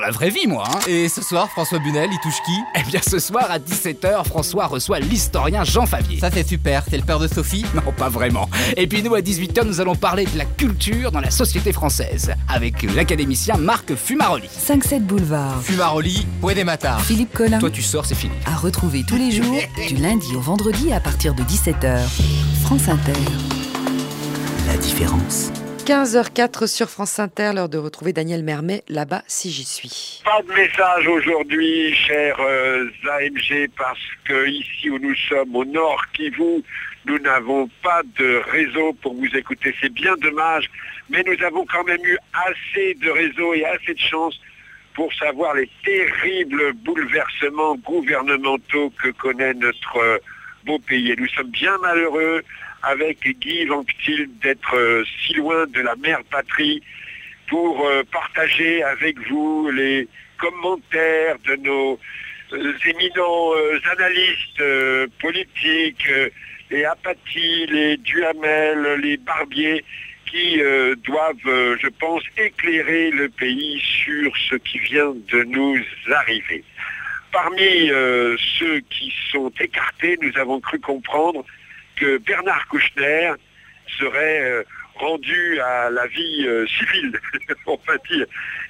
la vraie vie, moi, hein. Et ce soir, François Bunel, il touche qui? Eh bien, ce soir, à 17h, François reçoit l'historien Jean Favier. Ça, c'est super. C'est le père de Sophie? Non, pas vraiment. Et puis nous, à 18h, nous allons parler de la culture dans la société française, avec l'académicien Marc Fumaroli. 5-7 boulevard. Fumaroli, Puede Matar. Philippe Collin. Toi, tu sors, c'est fini. À retrouver tous les jours, du lundi au vendredi à partir de 17h. France Inter. La différence. 15h04 sur France Inter, l'heure de retrouver Daniel Mermet, là-bas si j'y suis. Pas de message aujourd'hui, chers AMG, parce que ici où nous sommes, au Nord Kivu, nous n'avons pas de réseau pour vous écouter. C'est bien dommage, mais nous avons quand même eu assez de réseaux et assez de chance pour savoir les terribles bouleversements gouvernementaux que connaît notre beau pays. Et nous sommes bien malheureux avec Guy Vanctil d'être si loin de la mère patrie pour partager avec vous les commentaires de nos éminents analystes politiques, les Apathy, les Duhamel, les Barbier, qui doivent, je pense, éclairer le pays sur ce qui vient de nous arriver. Parmi ceux qui sont écartés, nous avons cru comprendre que Bernard Kouchner serait rendu à la vie civile, on va dire.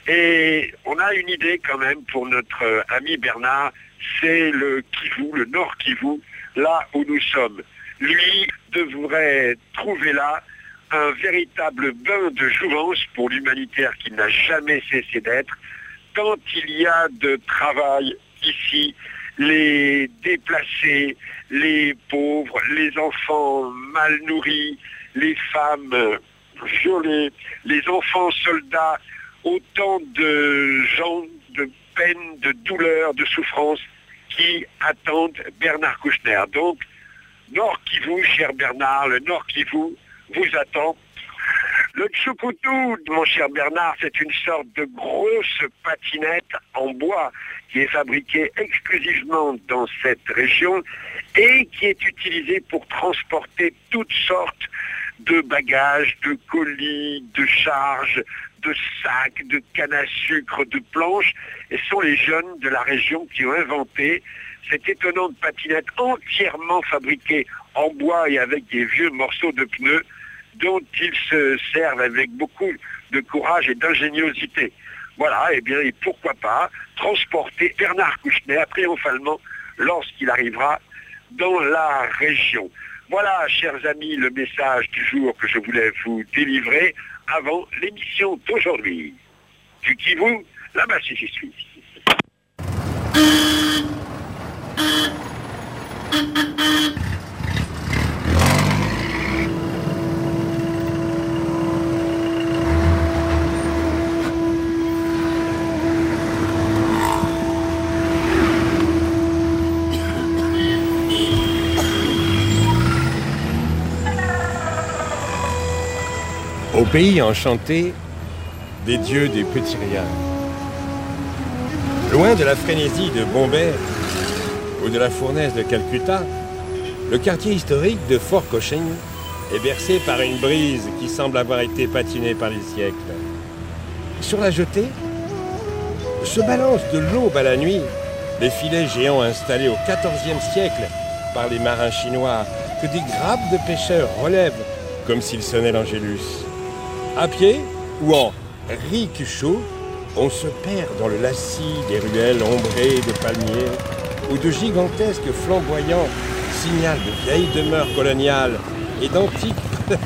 Et on a une idée quand même pour notre ami Bernard, c'est le Kivu, le Nord Kivu, là où nous sommes. Lui devrait trouver là un véritable bain de jouvence pour l'humanitaire qui n'a jamais cessé d'être, tant il y a de travail ici, les déplacés, les pauvres, les enfants mal nourris, les femmes violées, les enfants soldats, autant de gens, de peine, de douleur, de souffrance qui attendent Bernard Kouchner. Donc, Nord Kivu, cher Bernard, le Nord Kivu vous attend. Le Tchoukoutou, mon cher Bernard, c'est une sorte de grosse patinette en bois qui est fabriquée exclusivement dans cette région et qui est utilisée pour transporter toutes sortes de bagages, de colis, de charges, de sacs, de cannes à sucre, de planches. Et ce sont les jeunes de la région qui ont inventé cette étonnante patinette entièrement fabriquée en bois et avec des vieux morceaux de pneus dont ils se servent avec beaucoup de courage et d'ingéniosité. Voilà, et bien, et pourquoi pas transporter Bernard Kouchner triomphalement lorsqu'il arrivera dans la région. Voilà, chers amis, le message du jour que je voulais vous délivrer avant l'émission d'aujourd'hui. Du Kivu, là-bas si j'y suis. Au pays enchanté des dieux des petits riens. Loin de la frénésie de Bombay ou de la fournaise de Calcutta, le quartier historique de Fort Cochin est bercé par une brise qui semble avoir été patinée par les siècles. Sur la jetée se balancent de l'aube à la nuit les filets géants installés au XIVe siècle par les marins chinois que des grappes de pêcheurs relèvent comme s'ils sonnaient l'Angélus. À pied ou en rickshaw, on se perd dans le lacis des ruelles ombrées de palmiers où de gigantesques flamboyants signalent de vieilles demeures coloniales et d'antiques...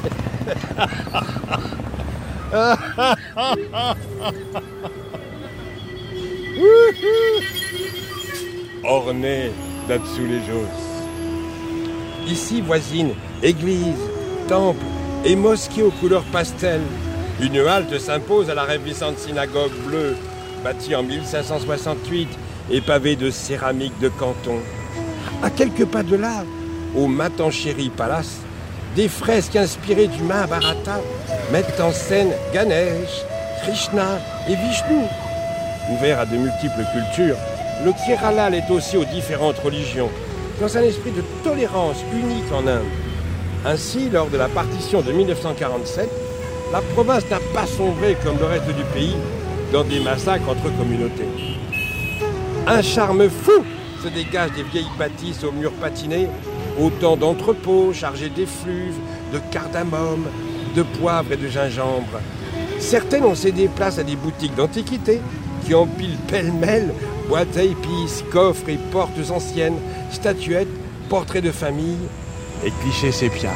ornés là-dessous les josses. Ici voisinent églises, temples et mosquées aux couleurs pastel. Une halte s'impose à la ravissante synagogue bleue, bâtie en 1568 et pavée de céramique de Canton. À quelques pas de là, au Matancheri Palace, des fresques inspirées du Mahabharata mettent en scène Ganesh, Krishna et Vishnu. Ouvert à de multiples cultures, le Kerala est aussi aux différentes religions, dans un esprit de tolérance unique en Inde. Ainsi, lors de la partition de 1947, la province n'a pas sombré comme le reste du pays dans des massacres entre communautés. Un charme fou se dégage des vieilles bâtisses aux murs patinés, autant d'entrepôts chargés d'effluves, de cardamome, de poivre et de gingembre. Certaines ont cédé place à des boutiques d'antiquités qui empilent pêle-mêle boîtes à épices, coffres et portes anciennes, statuettes, portraits de famille et clichés sépia.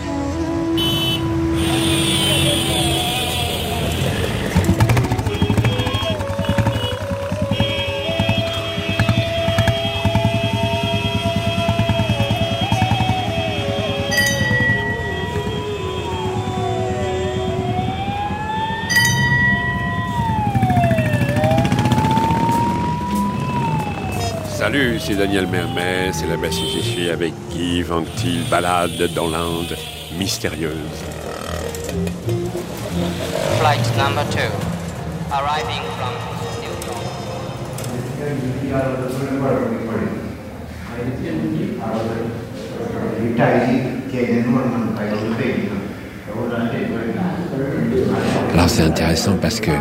Salut, c'est Daniel Mermet, c'est là-bas si je suis avec Guy Anctil, balade dans l'Inde mystérieuse. Flight number 2, arriving from New York. Alors c'est intéressant parce que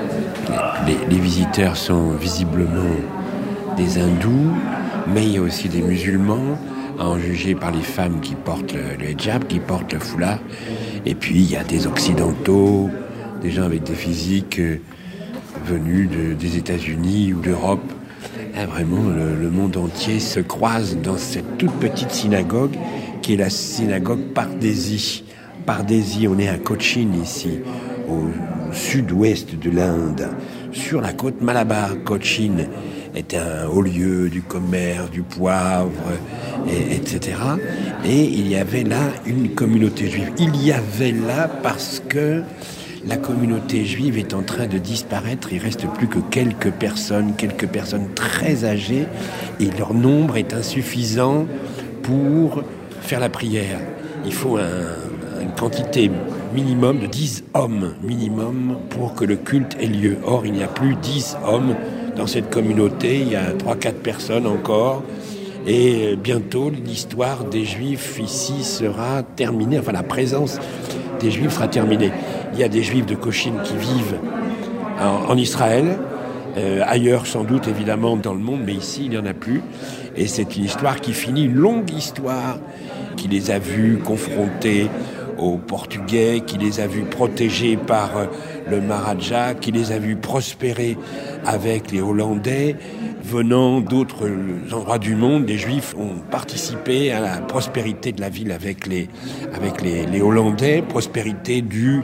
les visiteurs sont visiblement des hindous, mais il y a aussi des musulmans, à en juger par les femmes qui portent le hijab, qui portent le foulard. Et puis il y a des occidentaux, des gens avec des physiques venus des États-Unis ou d'Europe. Là, vraiment, le monde entier se croise dans cette toute petite synagogue qui est la synagogue Pardesi. Pardesi, on est à Cochin ici, au sud-ouest de l'Inde, sur la côte Malabar. Cochin était un haut lieu du commerce, du poivre, etc. Et il y avait là une communauté juive. Il y avait là parce que la communauté juive est en train de disparaître. Il ne reste plus que quelques personnes très âgées, et leur nombre est insuffisant pour faire la prière. Il faut une quantité minimum de 10 hommes minimum pour que le culte ait lieu. Or, il n'y a plus 10 hommes dans cette communauté, il y a 3-4 personnes encore, et bientôt l'histoire des Juifs ici sera terminée, enfin la présence des Juifs sera terminée. Il y a des Juifs de Cochin qui vivent en Israël, ailleurs sans doute évidemment dans le monde, mais ici il n'y en a plus, et c'est une histoire qui finit, une longue histoire qui les a vus confrontés aux Portugais, qui les a vus protégés par le Maharaja, qui les a vus prospérer avec les Hollandais. Venant d'autres endroits du monde, les Juifs ont participé à la prospérité de la ville avec les Hollandais, prospérité due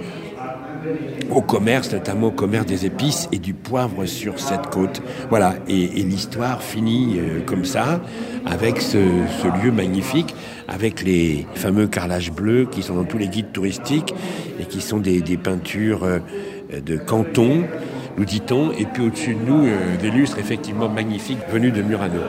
au commerce, notamment au commerce des épices et du poivre sur cette côte. Voilà, et l'histoire finit comme ça, avec ce lieu magnifique, avec les fameux carrelages bleus qui sont dans tous les guides touristiques et qui sont des peintures de Canton, nous dit-on, et puis au-dessus de nous, des lustres effectivement magnifiques venus de Murano.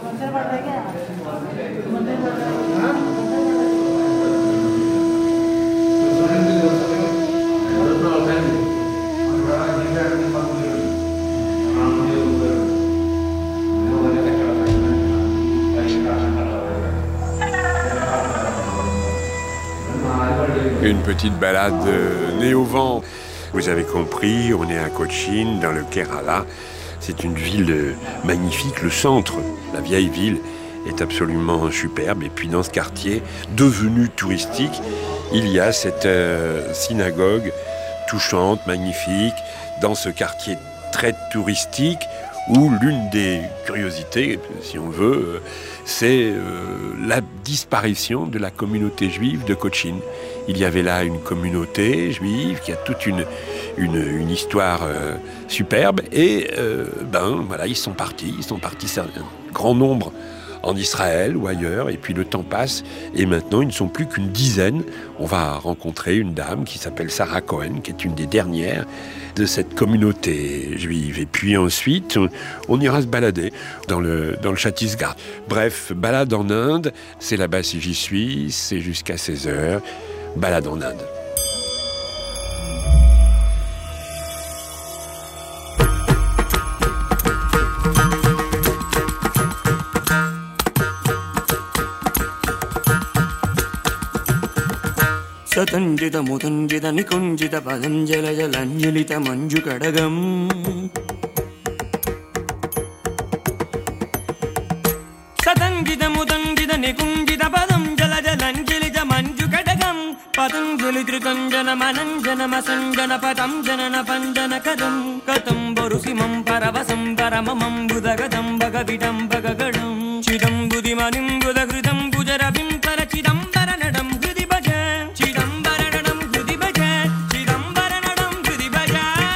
Une petite balade nez au vent. Vous avez compris, on est à Cochin, dans le Kerala. C'est une ville magnifique, le centre, la vieille ville, est absolument superbe. Et puis dans ce quartier, devenu touristique, il y a cette synagogue touchante, magnifique, dans ce quartier très touristique, où l'une des curiosités, si on veut, c'est la disparition de la communauté juive de Cochin. Il y avait là une communauté juive qui a toute une histoire superbe, et voilà, ils sont partis, c'est un grand nombre en Israël ou ailleurs, et puis le temps passe, et maintenant ils ne sont plus qu'une dizaine. On va rencontrer une dame qui s'appelle Sarah Cohen, qui est une des dernières de cette communauté juive. Et puis ensuite, on ira se balader dans le Chhattisgarh. Bref, balade en Inde, c'est là-bas si j'y suis, c'est jusqu'à 16h, balade en Inde. సతంజిత ముతంజిత నికుంజిత పదం జల జలంజలిత మంజు కడగం సతంజిత ముతంజిత నికుంజిత పదం జల జలంజలిత మంజు కడగం పతంజలి త్రికంజన మనంజన మసంజన పదం జనన పంజన కదం కతం బరుసిమం పరవసం పరమమం బుధగదం భగవిడం భగగడం చిదం బుధిమనిం బుధగృతం గుజరవిం పర చిదంబర నడం హృది భజ చిదంబర నడం హృది భజ చిదంబర నడం హృది భజ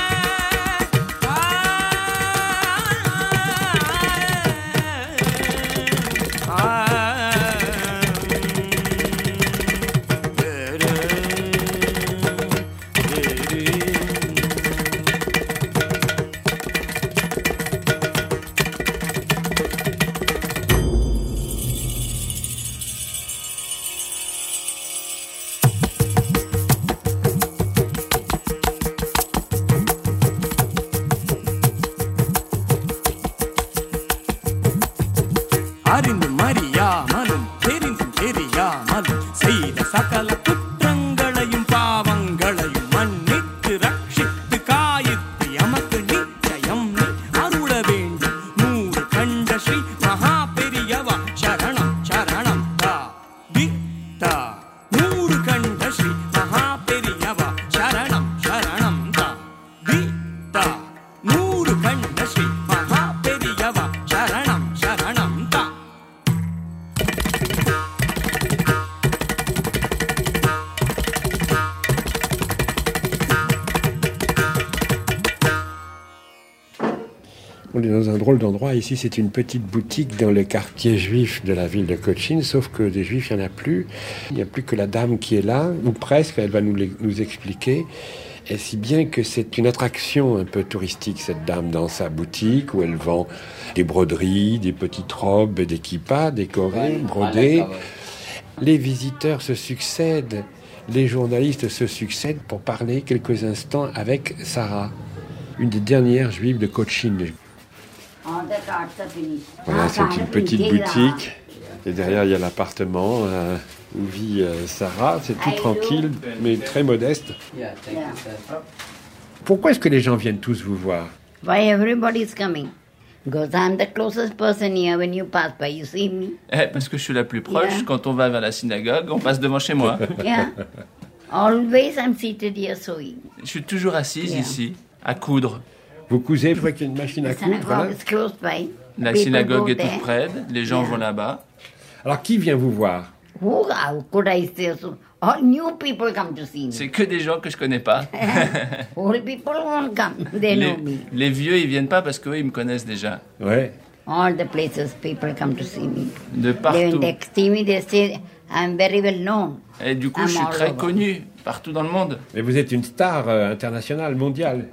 அறிந்து மறியாமலும் தெரிந்து தெரியாமலும் செய்த சகல குற்றங்களையும் பாவங்களையும் மன்னித்து ரட்சித்து காயித்து எமக்கு நிச்சயம் நீ அருள வேண்டும் 100 கண்ட ஸ்ரீ மகா பெரியவா சரணம் சரணம் தா வித்தா 100 கண்ட ஸ்ரீ மகா பெரியவா சரணம் சரணம் தா வித்தா 100 கண்ட ஸ்ரீ மகா பெரியவா சரணம் சரணம் தா On est dans un drôle d'endroit. Ici, c'est une petite boutique dans le quartier juif de la ville de Cochin, sauf que des juifs, il n'y en a plus. Il n'y a plus que la dame qui est là, ou presque, elle va nous expliquer. Et si bien que c'est une attraction un peu touristique, cette dame, dans sa boutique, où elle vend des broderies, des petites robes, des kippas décorées, brodées. Les visiteurs se succèdent, les journalistes se succèdent pour parler quelques instants avec Sarah, une des dernières juives de Cochin. Voilà, c'est une petite boutique. Et derrière, il y a l'appartement où vit Sarah. C'est tout tranquille, mais très modeste. Pourquoi est-ce que les gens viennent tous vous voir? Why everybody is coming? Because I'm the closest person here. When you pass by, you see me. Parce que je suis la plus proche. Yeah. Quand on va vers la synagogue, on passe devant chez moi. Yeah. Always I'm seated here sewing. Je suis toujours assise ici, à coudre. Vous cousez, je vois qu'il y a une machine à coudre. Synagogue is close by. La People synagogue go est there. toute près, les gens vont là-bas. Alors, qui vient vous voir? How could I say so? All new people come to see me. C'est que des gens que je connais pas. Old people won't come. They know me. Les vieux, ils viennent pas parce qu'eux, ils me connaissent déjà. Ouais. All the places people come to see me. De partout. When they see me, they say I'm very well known. Et du coup, I'm je suis all très over. connu partout dans le monde. Mais vous êtes une star internationale, mondiale.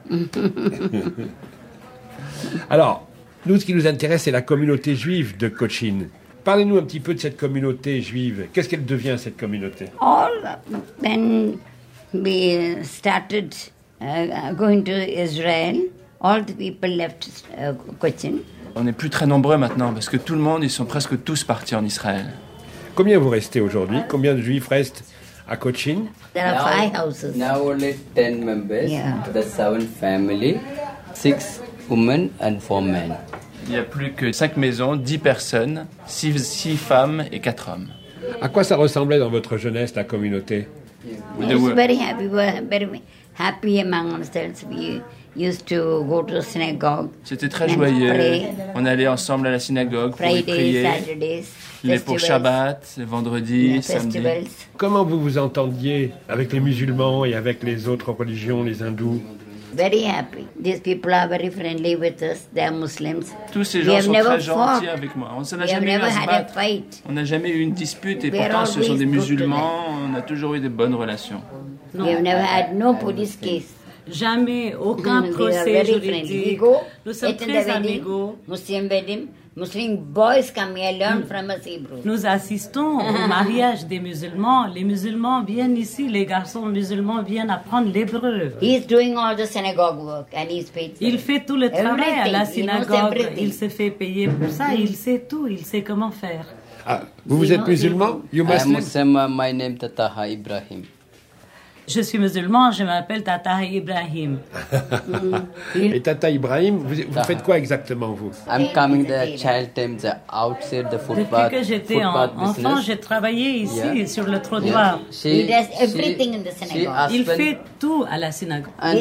Alors, nous, ce qui nous intéresse, c'est la communauté juive de Cochin. Parlez-nous un petit peu de cette communauté juive. Qu'est-ce qu'elle devient, cette communauté? When we started going to Israel, all the people left Cochin. On n'est plus très nombreux maintenant parce que tout le monde, ils sont presque tous partis en Israël. Combien vous restez aujourd'hui? Combien de juifs restent à Cochin? There are 5 houses. Now only 10 members. Yeah. The 7 family, 6 women and 4 men. Il n'y a plus que 5 maisons, 10 personnes, 6 femmes et 4 hommes. À quoi ça ressemblait dans votre jeunesse, la communauté? We were very happy. We were very happy among ourselves. We used to go to synagogue. C'était très and joyeux. pray. On allait ensemble à la synagogue pour y Fridays, prier. Saturdays, Les pour festivals. Shabbat, vendredi, Yeah, samedi. festivals. Comment vous vous entendiez avec les musulmans et avec les autres religions, les hindous? Very happy. These people are very friendly with us. They are Muslims. Tous ces We gens have sont never très gentils fought. avec moi. On s'en a We have jamais eu never à se had a battre. fight. On n'a jamais eu une dispute et We are pourtant ce sont always des good to musulmans. On a toujours eu de bonnes relations. We have never had no police case. Jamais, aucun We are procès very friendly. We juridique. go, Nous sommes attend the très wedding, amicaux. Muslim wedding. Muslim boys come here, learn from us Hebrew. Nous assistons au mariage des musulmans. Les musulmans viennent ici, les garçons musulmans viennent apprendre l'hébreu. He's doing all the synagogue work and he's paid for Il it. fait tout le travail à la Everything. He knows synagogue. everything. Il se fait payer pour ça. Il sait tout. Il sait comment faire. Ah, vous êtes musulman? You I am Muslim? Muslim. My name Tataha Ibrahim. Je suis musulman, je m'appelle Tata Ibrahim. Et Tata Ibrahim, vous faites quoi exactement, vous? I'm coming the child times outside the footpath. Depuis que j'étais enfant, j'ai travaillé ici sur le trottoir. He does everything in the synagogue. Il fait tout à la synagogue. And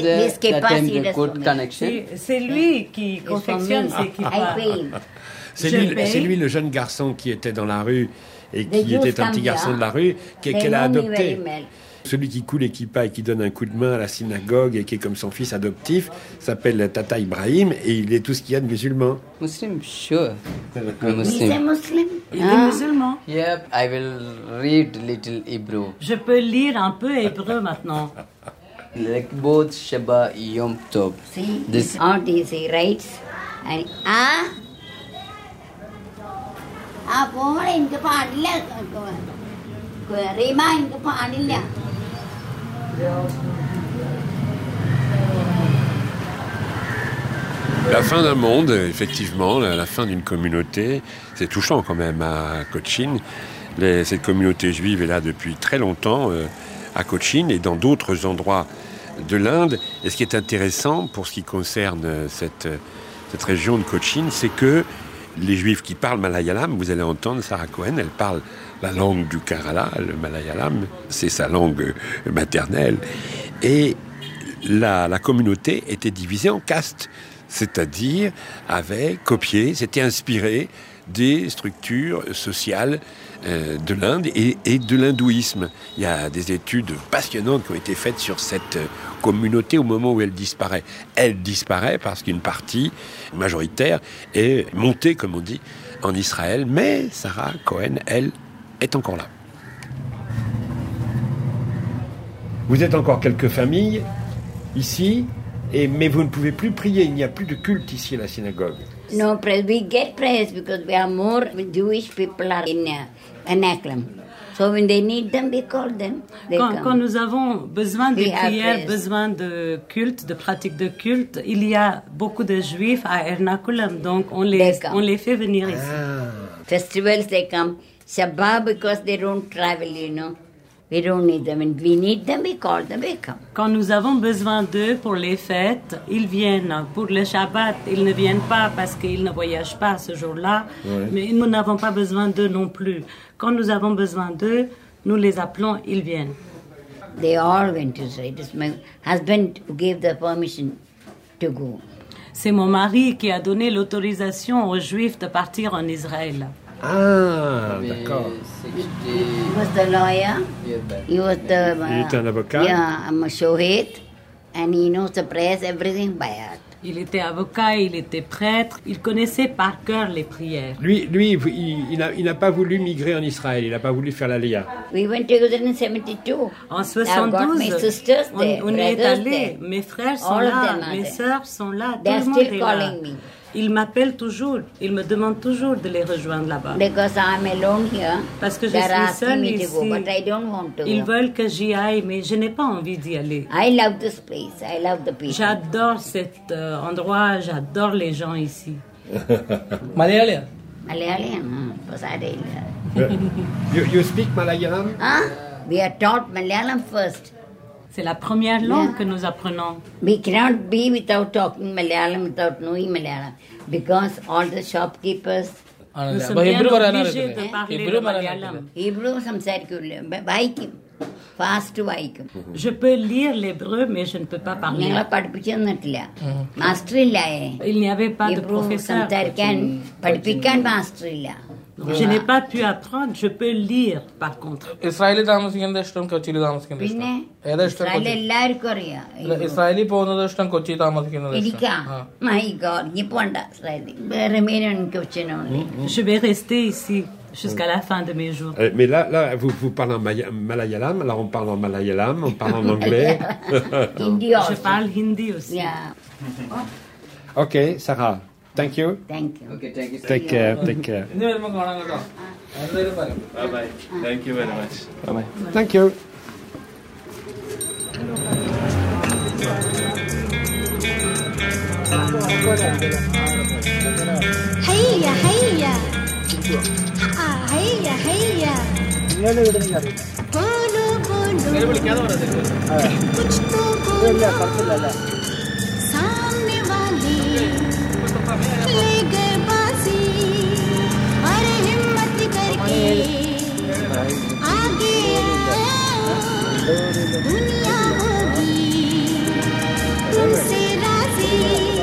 c'est lui qui confectionne ses kippas. C'est lui le jeune garçon qui était dans la rue et qui était un petit garçon de la rue qu'elle a adopté. Celui qui coule les kippas et qui donne un coup de main à la synagogue et qui est comme son fils adoptif s'appelle Tata Ibrahim et il est tout ce qu'il y a de musulman. Muslim, sure. He's a Muslim. Il est musulman. Yep, I will read little Hebrew. Je peux lire un peu hébreu maintenant. Like both Shabbat Yom Tov. See, this all these he writes and phone inga paadilla Rima inga paadilla. La fin d'un monde, effectivement, la fin d'une communauté, c'est touchant quand même à Cochin. Cette communauté juive est là depuis très longtemps à Cochin et dans d'autres endroits de l'Inde. Et ce qui est intéressant pour ce qui concerne cette région de Cochin, c'est que les Juifs qui parlent malayalam, vous allez entendre Sarah Cohen, elle parle la langue du Kerala, le malayalam, c'est sa langue maternelle. Et la communauté était divisée en castes, c'est-à-dire avait copié, s'était inspiré des structures sociales de l'Inde et de l'hindouisme. Il y a des études passionnantes qui ont été faites sur cette communauté au moment où elle disparaît. Elle disparaît parce qu'une partie majoritaire est montée, comme on dit, en Israël. Mais Sarah Cohen, elle, est encore là. Vous êtes encore quelques familles ici, mais vous ne pouvez plus prier. Il n'y a plus de culte ici à la synagogue. No praise. We get praise because we are more Jewish people are in Anaklam. So when they need them, we call them. Quand nous avons besoin de prières, besoin de culte, de pratique de culte, il y a beaucoup de Juifs à Ernakulam, donc on les fait venir ici. Festivals they come. Shabbat because they don't travel, We don't need them. When we need them, we call them, they come. Quand nous avons besoin d'eux pour les fêtes, ils viennent. Pour le Shabbat, ils ne viennent pas parce qu'ils ne voyagent pas ce jour-là. Ouais. Mais nous n'avons pas besoin d'eux non plus. Quand nous avons besoin d'eux, nous les appelons, ils viennent. They all went to Israel. It is my husband who gave the permission to go. C'est mon mari qui a donné l'autorisation aux Juifs de partir en Israël. Ah, d'accord. He was the lawyer. He was the... Il était un avocat. Yeah, I'm a shohit. And he knows the prayers, everything by heart. Il était avocat, il était prêtre, il connaissait par cœur les prières. Lui, il n'a pas voulu migrer en Israël, il n'a pas voulu faire l'Aliyah. We went together in 72. En 72, on y est allé. Mes frères sont là, mes sœurs sont là, tout le monde est là. Ils m'appellent toujours, ils me demandent toujours de les rejoindre là-bas. Because I'm alone here. Parce que je suis seule ici. But I don't want to Ils veulent que j'y aille, mais je n'ai pas envie d'y aller. I love this place. I love the people. J'adore cet endroit, j'adore les gens ici. Malayalam? Malayalam, You speak Malayalam? We are taught Malayalam first. C'est la première langue que nous apprenons. We cannot be without talking Malayalam, without knowing Malayalam. Because all the shopkeepers... Nous sommes bien obligés de parler le Malayalam. Hebrew, വായിക്കും. Fast വായിക്കും. Je peux lire l'hébreu, mais je ne peux pas parler. ഞങ്ങളെ പഠിപ്പിച്ചൊന്നിട്ടില്ല. Master ഇല്ലായേ. Il n'y avait pas de professeur. പഠിപ്പിക്കാൻ master ഇല്ല. Je n'ai pas pu apprendre, je peux lire par contre. ഇസ്രായേലിൽ താമസിക്കുന്നത് ഇഷ്ടം കൊച്ചിയിൽ താമസിക്കുന്നത് ഇഷ്ടം? ഏതാ ഇഷ്ടം? എല്ലാവർക്കും അറിയാം. ഇസ്രായേലിൽ പോകുന്നത് ഇഷ്ടം കൊച്ചിയിൽ താമസിക്കുന്നത് ഇഷ്ടം? My God, ഇനി പോണ്ട ഇസ്രായേലിൽ. Remain in Cochin only. Je vais rester ici jusqu'à la fin de mes jours. Mais là vous parlez en malayalam, alors on parle en malayalam, on parle en anglais. Hindi also. Je parle hindi aussi. Yeah. Ok, Sarah. Thank you. Thank you. Okay, thank you. Take care. Take care. Bye bye. Thank you very much. Bye bye. Thank you. Hayya, hayya. Hayya, hayya. Bolo, bolo. सामने वाले ले गए बाजी अरे हिम्मत करके आगे आओ दुनिया होगी तुमसे राजी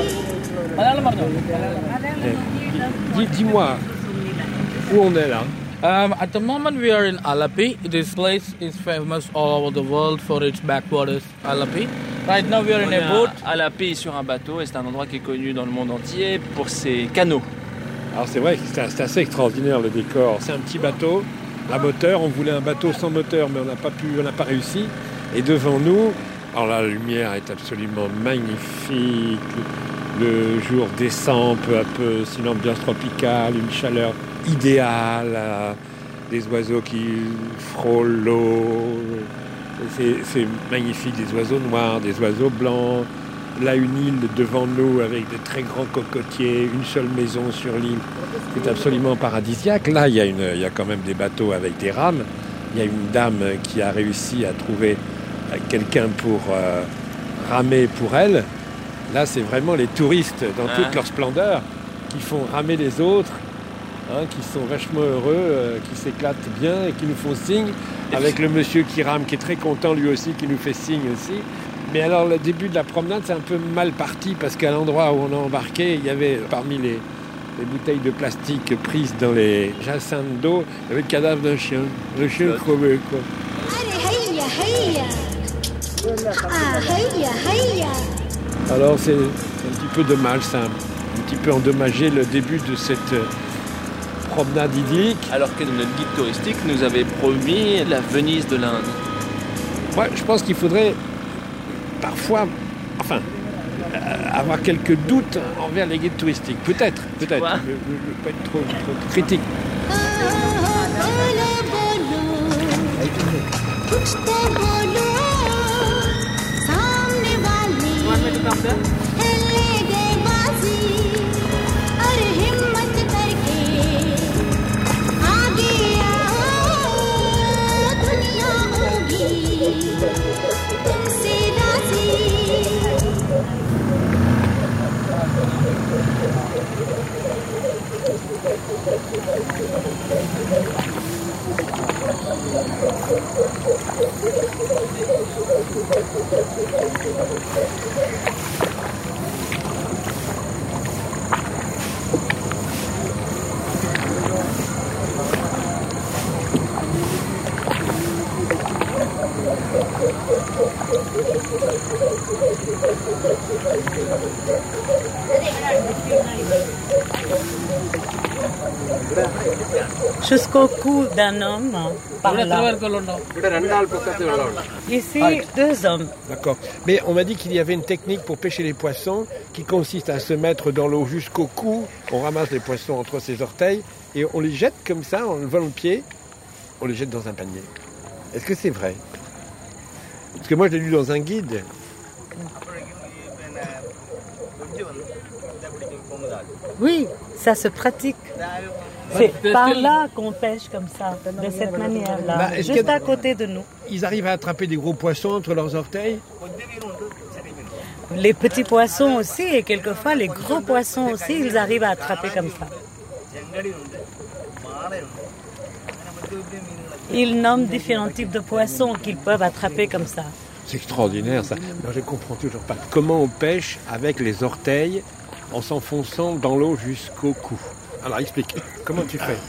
Dis-moi, où on est là? At the moment we are in Alapi. This place is famous all over the world for its backwaters, Alapi. Right now we are in a boat. Alapi sur un bateau et c'est un endroit qui est connu dans le monde entier pour ses canaux. Alors c'est vrai que c'est assez extraordinaire le décor. C'est un petit bateau à moteur. On voulait un bateau sans moteur, mais on n'a pas réussi. Et devant nous, alors la lumière est absolument magnifique. Le jour descend peu à peu, c'est une ambiance tropicale, une chaleur idéale, des oiseaux qui frôlent l'eau. C'est magnifique, des oiseaux noirs, des oiseaux blancs. Là, une île devant nous avec de très grands cocotiers, une seule maison sur l'île. C'est absolument paradisiaque. Là, il y a quand même des bateaux avec des rames. Il y a une dame qui a réussi à trouver quelqu'un pour ramer pour elle. Là, c'est vraiment les touristes dans toute leur splendeur qui font ramer les autres, qui sont vachement heureux, qui s'éclatent bien et qui nous font signe. Avec le monsieur qui rame, qui est très content lui aussi, qui nous fait signe aussi. Mais alors, le début de la promenade, c'est un peu mal parti parce qu'à l'endroit où on a embarqué, il y avait parmi les bouteilles de plastique prises dans les jacinthes d'eau, il y avait le cadavre d'un chien. Le chien crevé, quoi. Alors c'est un petit peu dommage, ça a un petit peu endommagé le début de cette promenade idyllique. Alors que notre guide touristique nous avait promis la Venise de l'Inde. Moi, je pense qu'il faudrait parfois, avoir quelques doutes envers les guides touristiques. Peut-être. Ne pas être trop critique. Jusqu'au cou d'un homme, par là. Ici, 2 hommes. D'accord. Mais on m'a dit qu'il y avait une technique pour pêcher les poissons qui consiste à se mettre dans l'eau jusqu'au cou. On ramasse les poissons entre ses orteils et on les jette comme ça, en levant le pied. On les jette dans un panier. Est-ce que c'est vrai? Parce que moi, je l'ai lu dans un guide. Oui, ça se pratique. C'est par là qu'on pêche comme ça, de cette manière-là, juste à côté de nous. Ils arrivent à attraper des gros poissons entre leurs orteils? Les petits poissons aussi, et quelquefois les gros poissons aussi, ils arrivent à attraper comme ça. Ils nomment différents types de poissons qu'ils peuvent attraper comme ça. C'est extraordinaire ça. Moi, je ne comprends toujours pas. Comment on pêche avec les orteils en s'enfonçant dans l'eau jusqu'au cou? Alors explique, comment tu fais?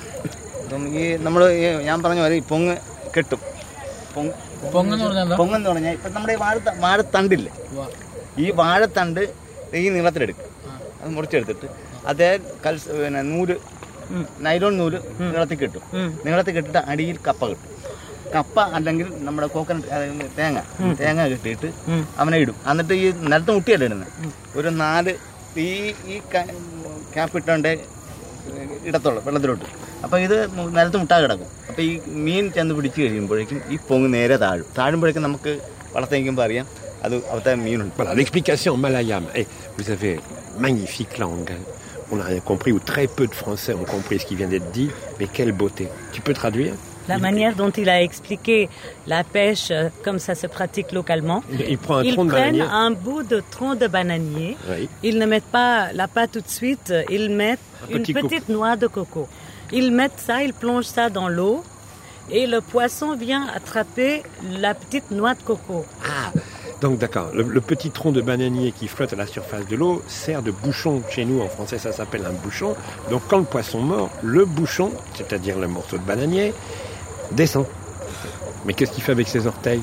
ഈ വാഴത്തണ്ട് ഈ നീളത്തിലെടുക്കും അത് മുറിച്ചെടുത്തിട്ട് അതേ നൂല് നൈലോൺ നൂല് നീളത്തിൽ കിട്ടും നീളത്തിൽ കിട്ടിയിട്ട് അടിയിൽ കപ്പ കിട്ടും കപ്പ അല്ലെങ്കിൽ നമ്മുടെ കോക്കനട്ട് തേങ്ങ കിട്ടിയിട്ട് അവനെ ഇടും എന്നിട്ട് ഈ നിലത്ത് മുട്ടിയല്ല ഇടുന്നത് ഒരു 4 ഈ ക്യാപ്പിട്ടോണ്ട് ഇടത്തോളം വെള്ളത്തിലോട്ട് അപ്പോൾ ഇത് നിലത്ത് മുട്ടാതെ കിടക്കും അപ്പോൾ ഈ മീൻ ചെന്ന് പിടിച്ച് കഴിയുമ്പോഴേക്കും ഈ പൊങ്ങ് നേരെ താഴുമ്പോഴേക്കും നമുക്ക് വളർത്തേക്കുമ്പോൾ അറിയാം. Voilà, l'explication en malayam. Vous avez magnifique langue. On n'a rien compris, ou très peu de Français ont compris ce qui vient d'être dit, mais quelle beauté. Tu peux traduire? La manière dont il a expliqué la pêche, comme ça se pratique localement. Il prend un tronc de bananier. Ils prennent un bout de tronc de bananier. Oui. Ils ne mettent pas la pâte tout de suite. Ils mettent une petite noix de coco. Ils mettent ça, ils plongent ça dans l'eau. Et le poisson vient attraper la petite noix de coco. Ah, donc d'accord. Le petit tronc de bananier qui flotte à la surface de l'eau sert de bouchon. Chez nous, en français, ça s'appelle un bouchon. Donc quand le poisson mord, le bouchon, c'est-à-dire le morceau de bananier, descend. Mais qu'est-ce qu'il fait avec ses orteils?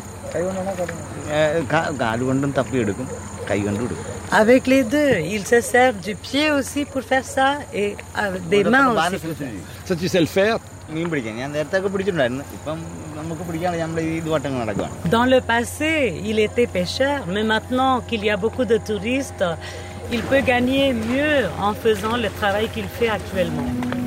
Avec les deux, il se sert du pied aussi pour faire ça et avec des mains aussi. Ça, tu sais le faire? Dans le passé, il était pêcheur, mais maintenant qu'il y a beaucoup de touristes, il peut gagner mieux en faisant le travail qu'il fait actuellement.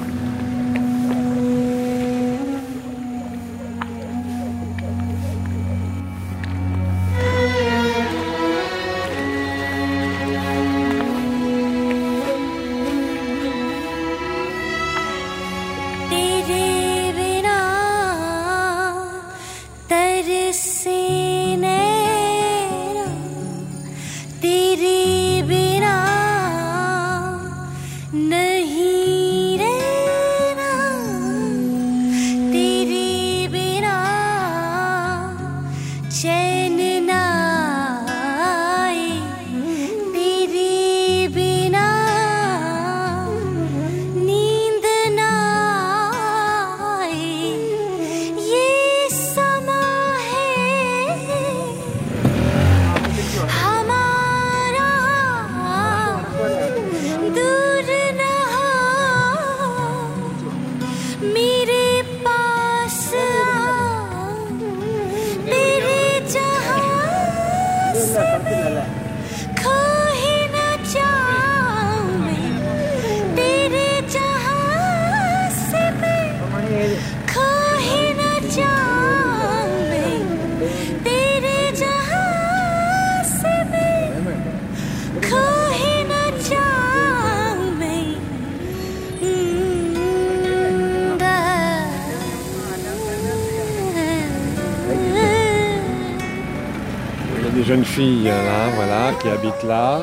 Des jeunes filles là, voilà, qui habitent là.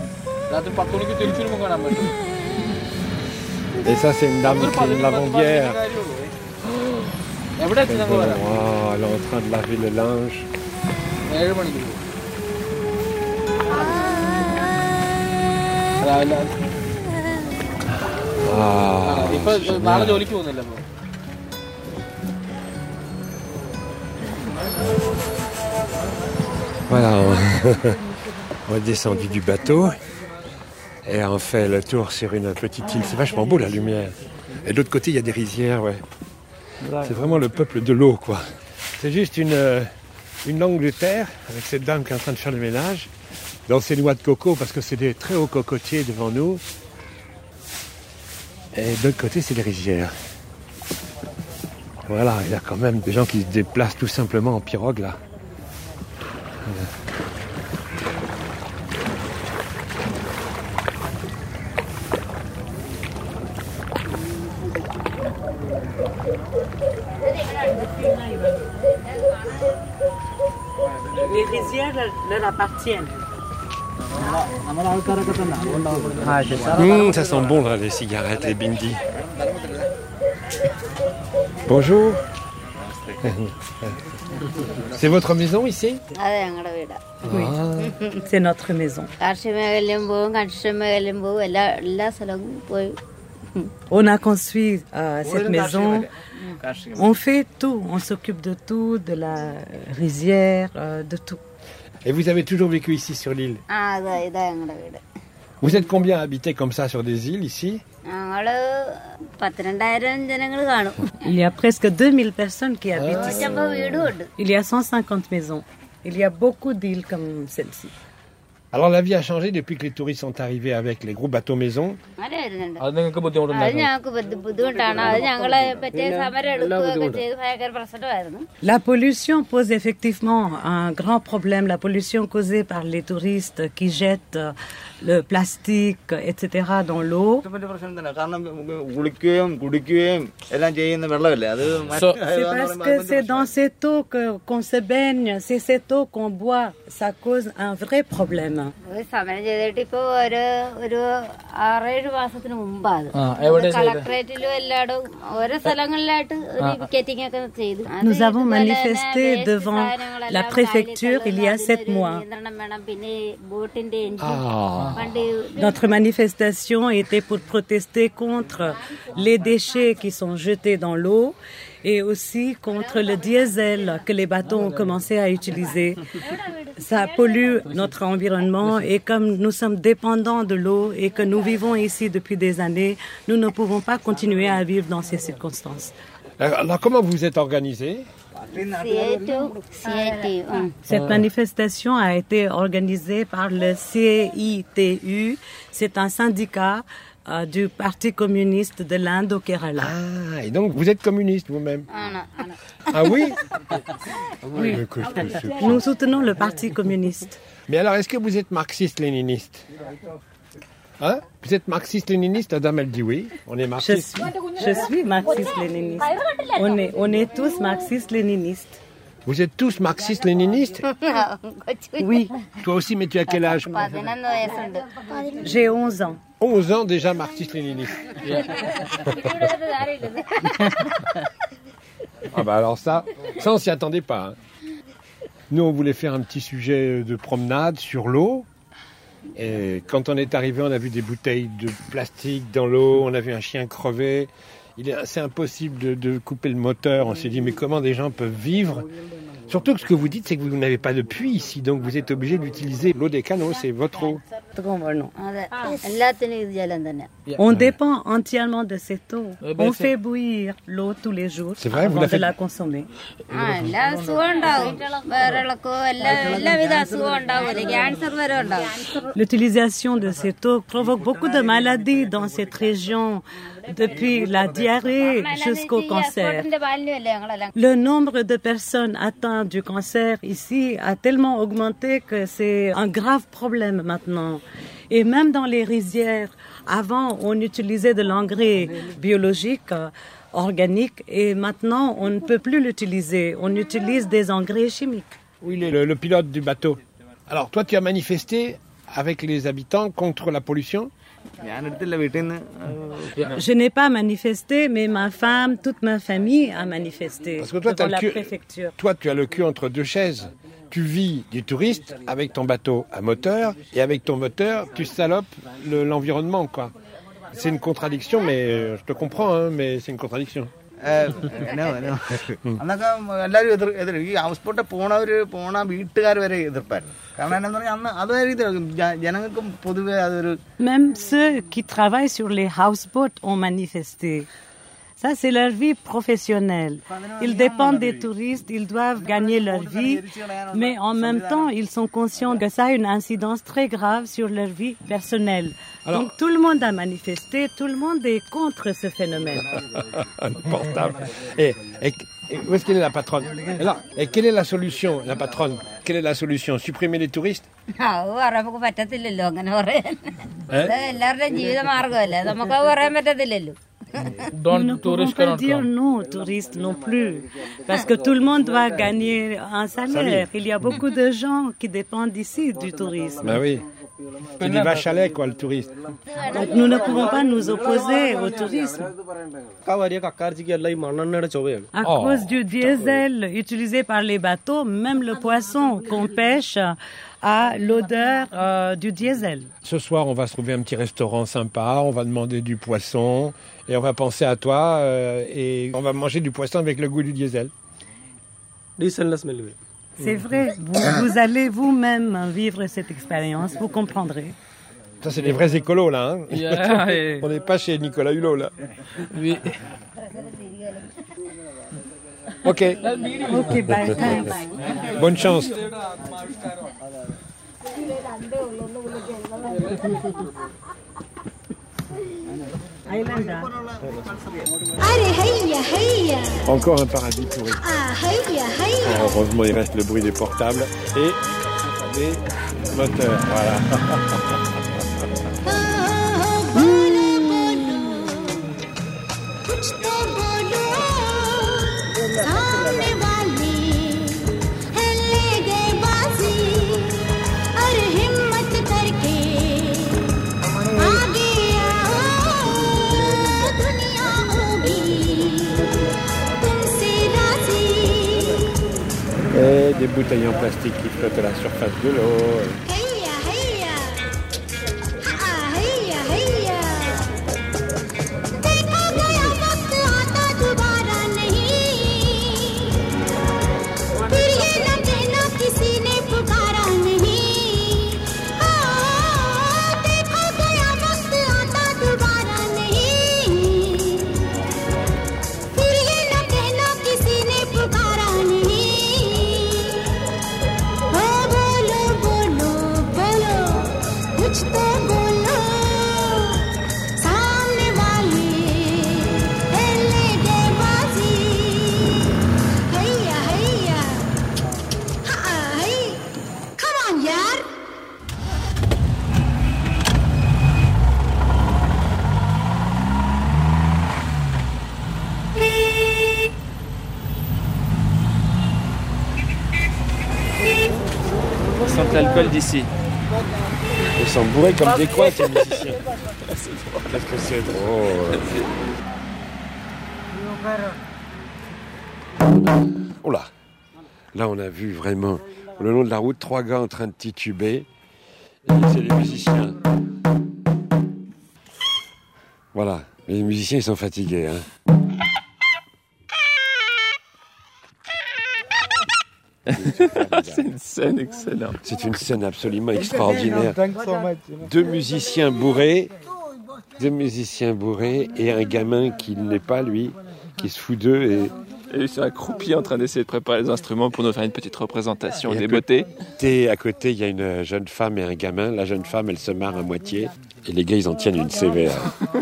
Et ça, c'est une dame qui est une lavandière. Wow, elle est en train de laver le linge. Voilà, on est descendu du bateau et on fait le tour sur une petite île. C'est vachement beau la lumière. Et de l'autre côté, il y a des rizières, ouais. C'est vraiment le peuple de l'eau, quoi. C'est juste une langue de terre avec cette dame qui est en train de faire le ménage dans ses noix de coco parce que c'est des très hauts cocotiers devant nous. Et de l'autre côté, c'est des rizières. Voilà, il y a quand même des gens qui se déplacent tout simplement en pirogue, là. Les rizières leur appartiennent. Ça sent bon là, les cigarettes, les bindis. Bonjour. C'est votre maison ici? Oui, c'est notre maison. On a construit cette maison. On fait tout. On s'occupe de tout, de la rizière, de tout. Et vous avez toujours vécu ici sur l'île? Vous êtes combien habités comme ça sur des îles ici? Il y a presque 2000 personnes qui habitent ici. Il y a 150 maisons. Il y a beaucoup d'îles comme celle-ci. Alors la vie a changé depuis que les touristes sont arrivés avec les gros bateaux maison. അത് വരുന്നുണ്ട്. അത് നിങ്ങൾക്ക് അത് ബുദ്ധിമുട്ടുണ്ടായിരുന്നു? ഞങ്ങൾക്ക് ബുദ്ധിമുട്ടാണ്. അത് ഞങ്ങളെ പറ്റിയ സമരം എടുക്കുകയൊക്കെ ചെയ്ത് ഭയങ്കര പ്രശ്നമായിരുന്നു. La pollution pose effectivement un grand problème, la pollution causée par les touristes qui jettent le plastique, etc. dans l'eau. വലിയ പ്രശ്നം തന്നെ. കാരണം കുളിക്കുകയും കുടിക്കുകയും എല്ലാം ചെയ്യുന്ന വെള്ളമല്ലേ അത് C'est parce que c'est dans cette eau qu'on se baigne, c'est cette eau qu'on boit, ça cause un vrai problème. ഒരു സമരം ചെയ്തിട്ട് ഇപ്പൊ ഒരു 6-7 മാസത്തിന് മുമ്പാണ് എവിടെ കളക്ടറേറ്റിലും എല്ലായിടും ഓരോ സ്ഥലങ്ങളിലായിട്ട് ഒരു പിക്കറ്റിംഗ് ഒക്കെ ചെയ്തു. Nous avons manifesté devant la préfecture il y a 7 mois. നിയന്ത്രണം വേണം. പിന്നെ ബോട്ടിന്റെ engine Notre manifestation était pour protester contre les déchets qui sont jetés dans l'eau et aussi contre le diesel que les bateaux ont commencé à utiliser. Ça pollue notre environnement et comme nous sommes dépendants de l'eau et que nous vivons ici depuis des années, nous ne pouvons pas continuer à vivre dans ces circonstances. Alors comment vous êtes organisés? Cette manifestation a été organisée par le CITU. C'est un syndicat du Parti communiste de l'Inde au Kerala. Ah, et donc vous êtes communiste vous-même? Ah oui? Oui. Nous soutenons le Parti communiste. Mais alors, est-ce que vous êtes marxiste-léniniste? Hein? Vous êtes marxiste-léniniste? La dame, elle dit oui. On est marxiste. Je suis marxiste-léniniste. On est tous marxistes-léninistes. Vous êtes tous marxistes-léninistes? Oui. Toi aussi, mais tu as quel âge? J'ai 11 ans. 11 ans déjà marxiste-léniniste. Ah bah alors ça on s'y attendait pas. Hein. Nous, on voulait faire un petit sujet de promenade sur l'eau. Et quand on est arrivé, on a vu des bouteilles de plastique dans l'eau, on a vu un chien crever. C'est impossible de couper le moteur. On s'est dit, mais comment des gens peuvent vivre? Surtout que ce que vous dites, c'est que vous n'avez pas de puits ici, donc vous êtes obligé d'utiliser l'eau des canaux, c'est votre eau. On dépend entièrement de cette eau. On fait bouillir l'eau tous les jours avant de la consommer. L'utilisation de cette eau provoque beaucoup de maladies dans cette région, depuis la diarrhée jusqu'au cancer. Le nombre de personnes atteintes du cancer ici a tellement augmenté que c'est un grave problème maintenant. Et même dans les rizières, avant on utilisait de l'engrais biologique, organique, et maintenant on ne peut plus l'utiliser. On utilise des engrais chimiques. Oui, le pilote du bateau. Alors toi, tu as manifesté avec les habitants contre la pollution? Je n'ai pas manifesté, mais ma femme, toute ma famille a manifesté. Parce que toi, devant la préfecture. Toi, tu as le cul entre deux chaises. Tu vis du touriste avec ton bateau à moteur, et avec ton moteur, tu salopes l'environnement, quoi. C'est une contradiction, mais je te comprends, hein, mais c'est une contradiction. അന്നൊക്കെ എല്ലാവരും എതിർ ഈ house boat പോണ വീട്ടുകാർ വരെ എതിർപ്പായിരുന്നു. കാരണം എന്താ പറഞ്ഞാൽ അന്ന് അതായത് ജനങ്ങൾക്കും പൊതുവെ അതൊരു. Même ceux qui travaillent sur les houseboats ont manifesté. Ça, c'est leur vie professionnelle. Ils dépendent des touristes, ils doivent gagner leur vie, mais en même temps, ils sont conscients que ça a une incidence très grave sur leur vie personnelle. Alors, donc tout le monde a manifesté, tout le monde est contre ce phénomène. Portable. Et où est-ce qu'elle est la patronne? Alors, et quelle est la solution, la patronne? Quelle est la solution? Supprimer les touristes? നമുക്ക് പറ്റത്തില്ലല്ലോ അങ്ങനെ പറയാൻ. എല്ലാവരുടെയും ജീവിത മാർഗമല്ലേ, നമുക്ക് പറയാൻ പറ്റത്തില്ലല്ലോ. Nous ne pouvons pas dire non aux touristes non plus, parce que tout le monde doit gagner un salaire. Il y a beaucoup de gens qui dépendent ici du tourisme. Ben oui. C'est des vaches à lait, quoi, le touriste. Donc nous ne pouvons pas nous opposer au tourisme. À cause du diesel utilisé par les bateaux, même le poisson qu'on pêche a l'odeur du diesel. Ce soir, on va se trouver un petit restaurant sympa, on va demander du poisson et on va penser à toi et on va manger du poisson avec le goût du diesel. C'est vrai, vous allez vous-même vivre cette expérience, vous comprendrez. Ça, c'est des vrais écolos, là. Hein. Yeah. On n'est pas chez Nicolas Hulot, là. Oui. Ok. Ok, bye. Thanks. Bonne chance. Encore un paradis pour eux. Heureusement, il reste le bruit des portables et des moteurs. Voilà. Et des bouteilles en plastique qui flottent à la surface de l'eau. On sent l'alcool d'ici. Ils sont bourrés comme des couettes, les musiciens. Qu'est-ce que c'est drôle. Oh là. Là, on a vu vraiment, le long de la route, 3 gars en train de tituber. Et c'est les musiciens. Voilà. Les musiciens, ils sont fatigués. Hein. C'est une scène excellente. C'est une scène absolument extraordinaire. 2 musiciens bourrés et un gamin qui n'est pas lui, qui se fout d'eux et ils sont accroupis en train d'essayer de préparer les instruments pour nous faire une petite représentation des beautés. À côté, il y a une jeune femme et un gamin. La jeune femme, elle se marre à moitié et les gars, ils en tiennent une sévère.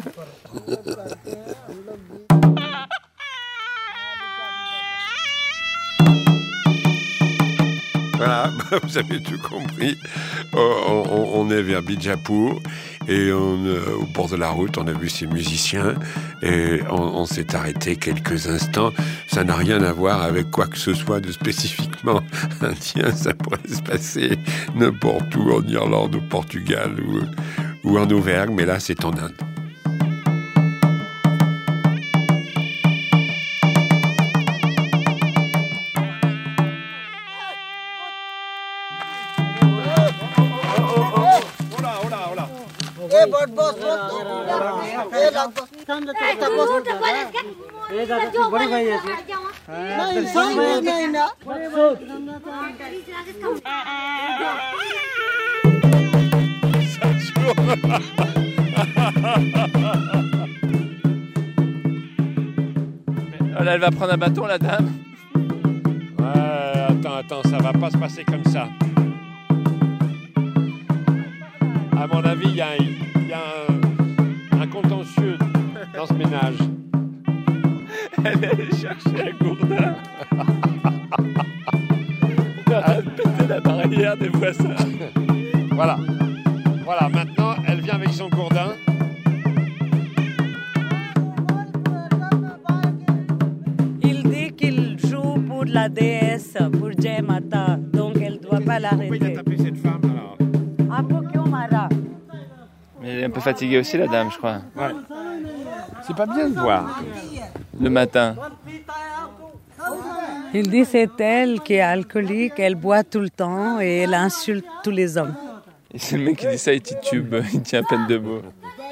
Voilà, vous avez tout compris. On est vers Bijapur et au bord de la route, on a vu ces musiciens et on s'est arrêté quelques instants. Ça n'a rien à voir avec quoi que ce soit de spécifiquement indien. Ça pourrait se passer n'importe où, en Irlande, au Portugal ou en Auvergne, mais là, c'est en Inde. Là, elle va prendre un bâton, la dame. Attends, ça va pas se passer comme ça. À mon avis, il y a un contentieux dans ce ménage. Elle est allée chercher un gourdin. Elle a pété la barrière des voisins. Voilà, maintenant, elle vient avec son gourdin. Il dit qu'il joue pour la déesse, pour Jai Mata, donc elle ne doit pas l'arrêter. Pourquoi il a tapé cette femme alors? Mais elle est un peu fatiguée aussi, la dame, je crois. Ouais. C'est pas bien de boire. Le matin. Il dit c'est elle qui est alcoolique, elle boit tout le temps et elle insulte tous les hommes. Et c'est le mec qui dit ça, il titube, il tient à peine debout.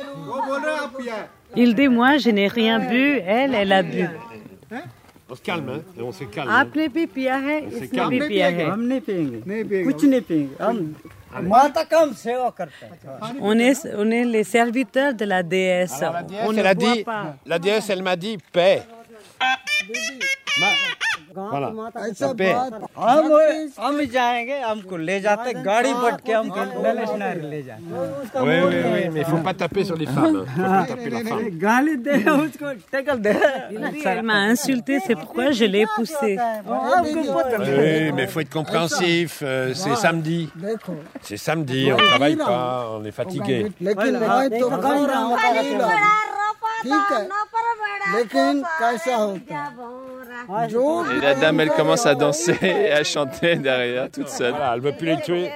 Il dit moi je n'ai rien bu, elle a bu. On se calme, hein, et on se calme. आपने भी पिया है, इसने भी पिया है. हम नहीं पिएंगे, कुछ नहीं पिएंगे. हम माता का हम सेवा करते हैं. On est les serviteurs de la déesse. Alors, On ne boit pas. La déesse, elle m'a dit paix. Voilà. ऐसा paix. बात हम जाएंगे हमको ले जाते गाड़ी भट के हमको इंटरनेशनल ले जाते Oui, mais il faut pas taper sur les femmes. Faut pas taper leurs femmes. गाली दे उसको टेकल दे Elle m'a insulté, c'est pourquoi je l'ai poussée. Oui, mais il faut être compréhensif. C'est samedi. C'est samedi, on ne travaille pas, on est fatigué. लेकिन मैं तो कह रहा हूँ ठीक है लेकिन कैसा होता जो Et la dame, elle commence à danser et à chanter derrière, toute seule. Voilà, elle ne veut plus les tuer.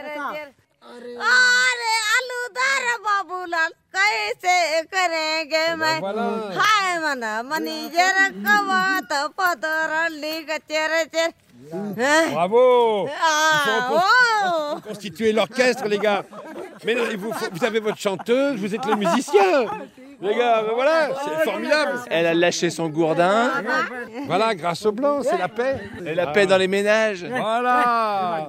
कैसे करेंगे मैं हाय मना मनी जरा कवात पदरली गचेरे चे Bravo! Il faut constituer l'orchestre, les gars. Mais non, vous avez votre chanteuse, vous êtes le musicien. Les gars, voilà, c'est formidable. Elle a lâché son gourdin. Voilà, grâce au blanc, c'est la paix. Et la paix dans les ménages. Voilà.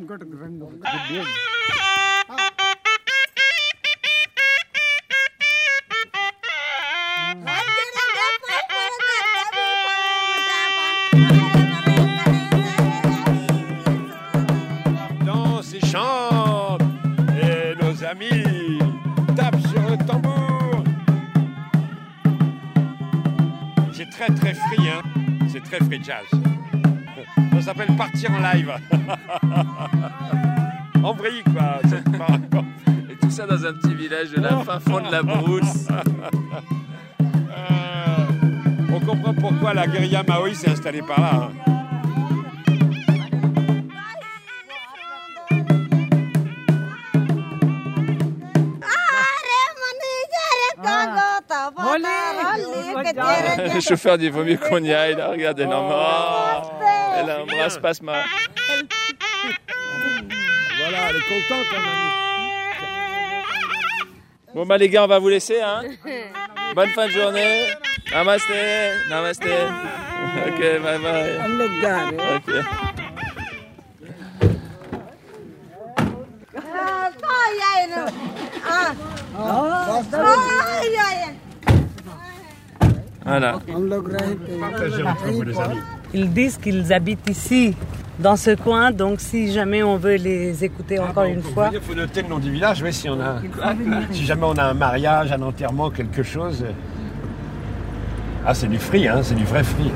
Danse et chante. Et nos amis tapent sur le tambour. C'est très très free, hein. C'est très free jazz. Ça s'appelle partir en live. En vrille, quoi. Et tout ça dans un petit village de la fin fond de la brousse. On comprend pourquoi la guérilla Maoi s'est installée par là. Hein. Le chauffeur dit vaut mieux qu'on y aille. Là, regardez, non, elle embrasse Pasma. Voilà, elle est contente, hein, mamie. Bon bah les gars, on va vous laisser, hein. Bonne fin de journée. Namaste, namaste. Ok, bye bye. Ok. Voilà. Ils disent qu'ils habitent ici, dans ce coin, donc si jamais on veut les écouter encore une fois. Il faut noter le nom du village, oui, si jamais on a un mariage, un enterrement, quelque chose. Ah, c'est du free, hein, c'est du vrai free.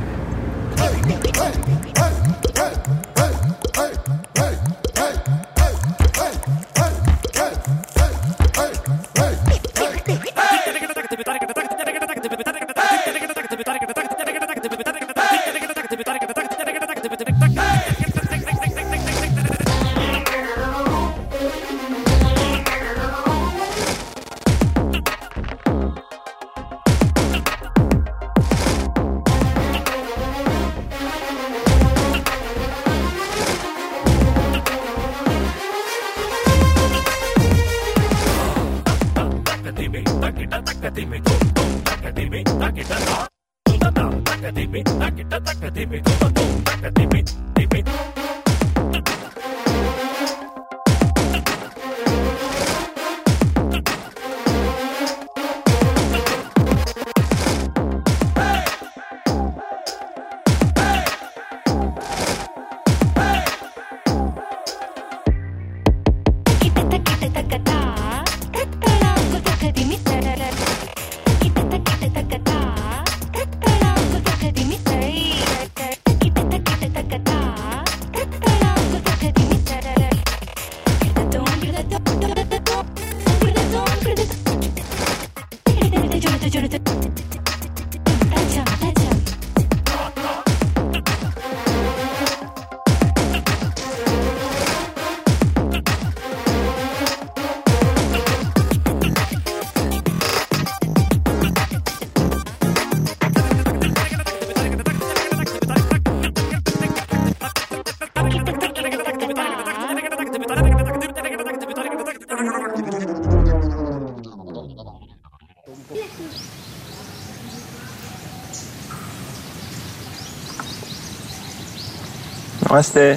Namaste.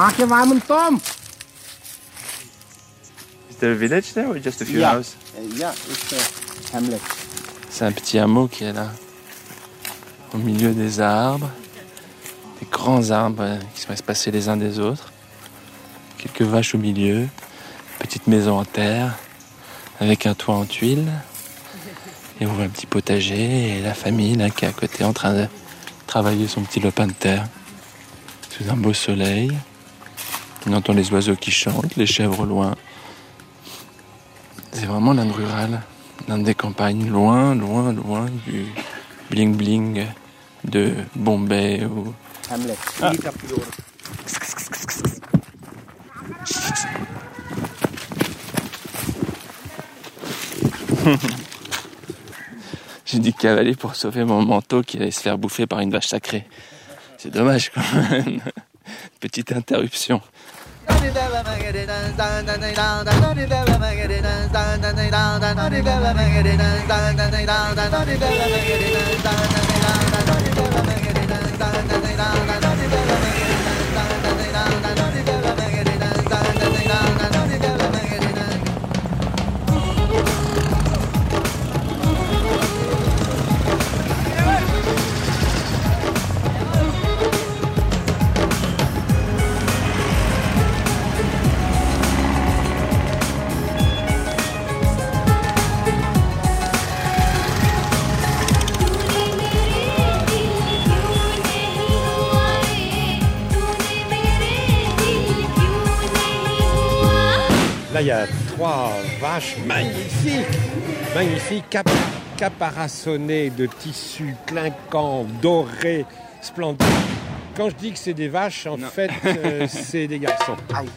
Is there a village there or just a few houses? Yeah, it's a hamlet. C'est un petit hameau qui est là, au milieu des arbres, des grands arbres qui sont espacés les uns des autres, quelques vaches au milieu, petite maison en terre, avec un toit en tuiles, et on voit un petit potager, et la famille là qui est à côté en train de travailler son petit lopin de terre, sous un beau soleil. On entend les oiseaux qui chantent, les chèvres au loin. C'est vraiment l'Inde rurale. L'Inde des campagnes, loin, loin, loin du bling-bling de Bombay ou... Hamlet. J'ai dû cavaler pour sauver mon manteau qui allait se faire bouffer par une vache sacrée. C'est dommage quand même. Petite interruption. Là, il y a 3 vaches magnifiques, caparaçonnées de tissus clinquants, dorés, splendides. Quand je dis que c'est des vaches, en fait, c'est des garçons.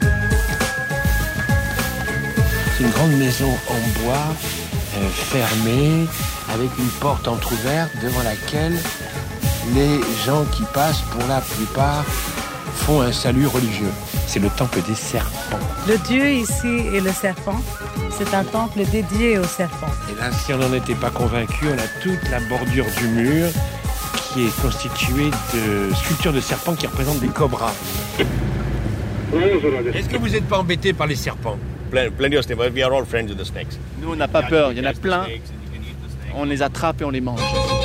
C'est une grande maison en bois, fermée, avec une porte entrouverte devant laquelle les gens qui passent, pour la plupart, font un salut religieux. C'est le temple des serpents. Le dieu ici est le serpent. C'est un temple dédié aux serpents. Et là, si on n'en était pas convaincu, on a toute la bordure du mur qui est constituée de sculptures de serpents qui représentent des cobras. Est-ce que vous n'êtes pas embêté par les serpents? Plenty of snakes. We are all friends with the snakes. Nous, on n'a pas peur. Il y en a plein. On les attrape et on les mange.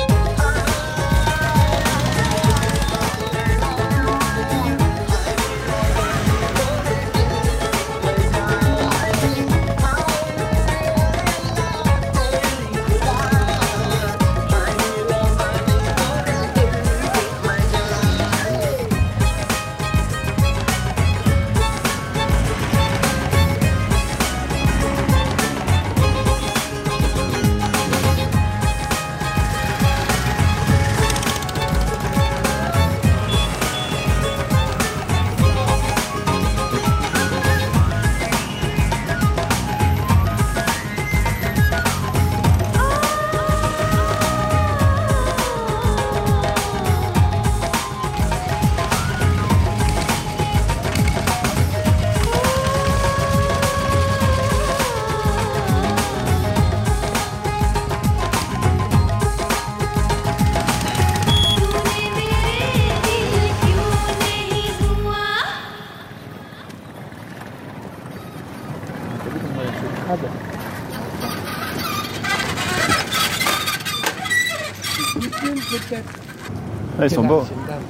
Ils sont beaux.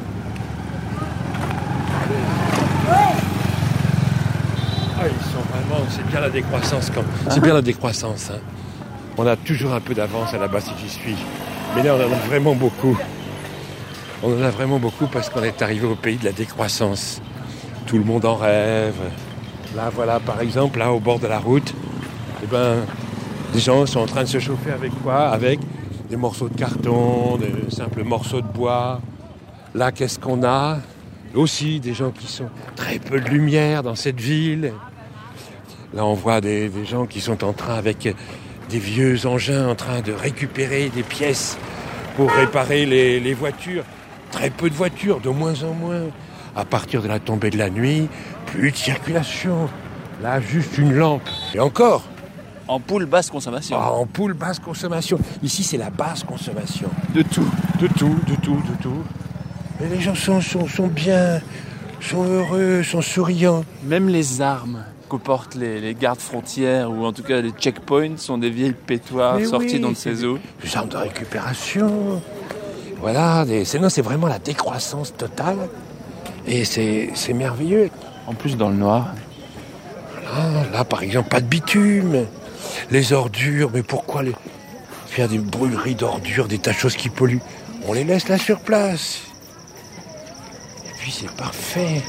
Ah, ils sont vraiment, c'est bien la décroissance c'est bien la décroissance. Hein. On a toujours un peu d'avance à la base qui suit. Mais là, on en a vraiment beaucoup. On en a vraiment beaucoup parce qu'on est arrivé au pays de la décroissance. Tout le monde en rêve. Là, voilà, par exemple, là, au bord de la route, les gens sont en train de se chauffer avec quoi? Avec des morceaux de carton, de simples morceaux de bois. Là, qu'est-ce qu'on a? Aussi des gens qui sont très peu de lumière dans cette ville. Là, on voit des gens qui sont en train, avec des vieux engins, en train de récupérer des pièces pour réparer les voitures. Très peu de voitures, de moins en moins. À partir de la tombée de la nuit, plus de circulation. Là, juste une lampe. Et encore. Ampoule basse consommation. Ah, ampoule basse consommation. Ici, c'est la basse consommation. De tout. De tout. Et les gens sont bien sont heureux, sont souriants. Même les armes que portent les gardes frontières, ou en tout cas les checkpoints, sont des vieilles pétoires sorties d'on ne sait où. Des armes de récupération. Voilà, c'est vraiment la décroissance totale. Et c'est merveilleux. En plus, dans le noir. Là, par exemple, pas de bitume. Les ordures, mais pourquoi faire des brûleries d'ordures, des tas de choses qui polluent? On les laisse là sur place. Et puis c'est parfait.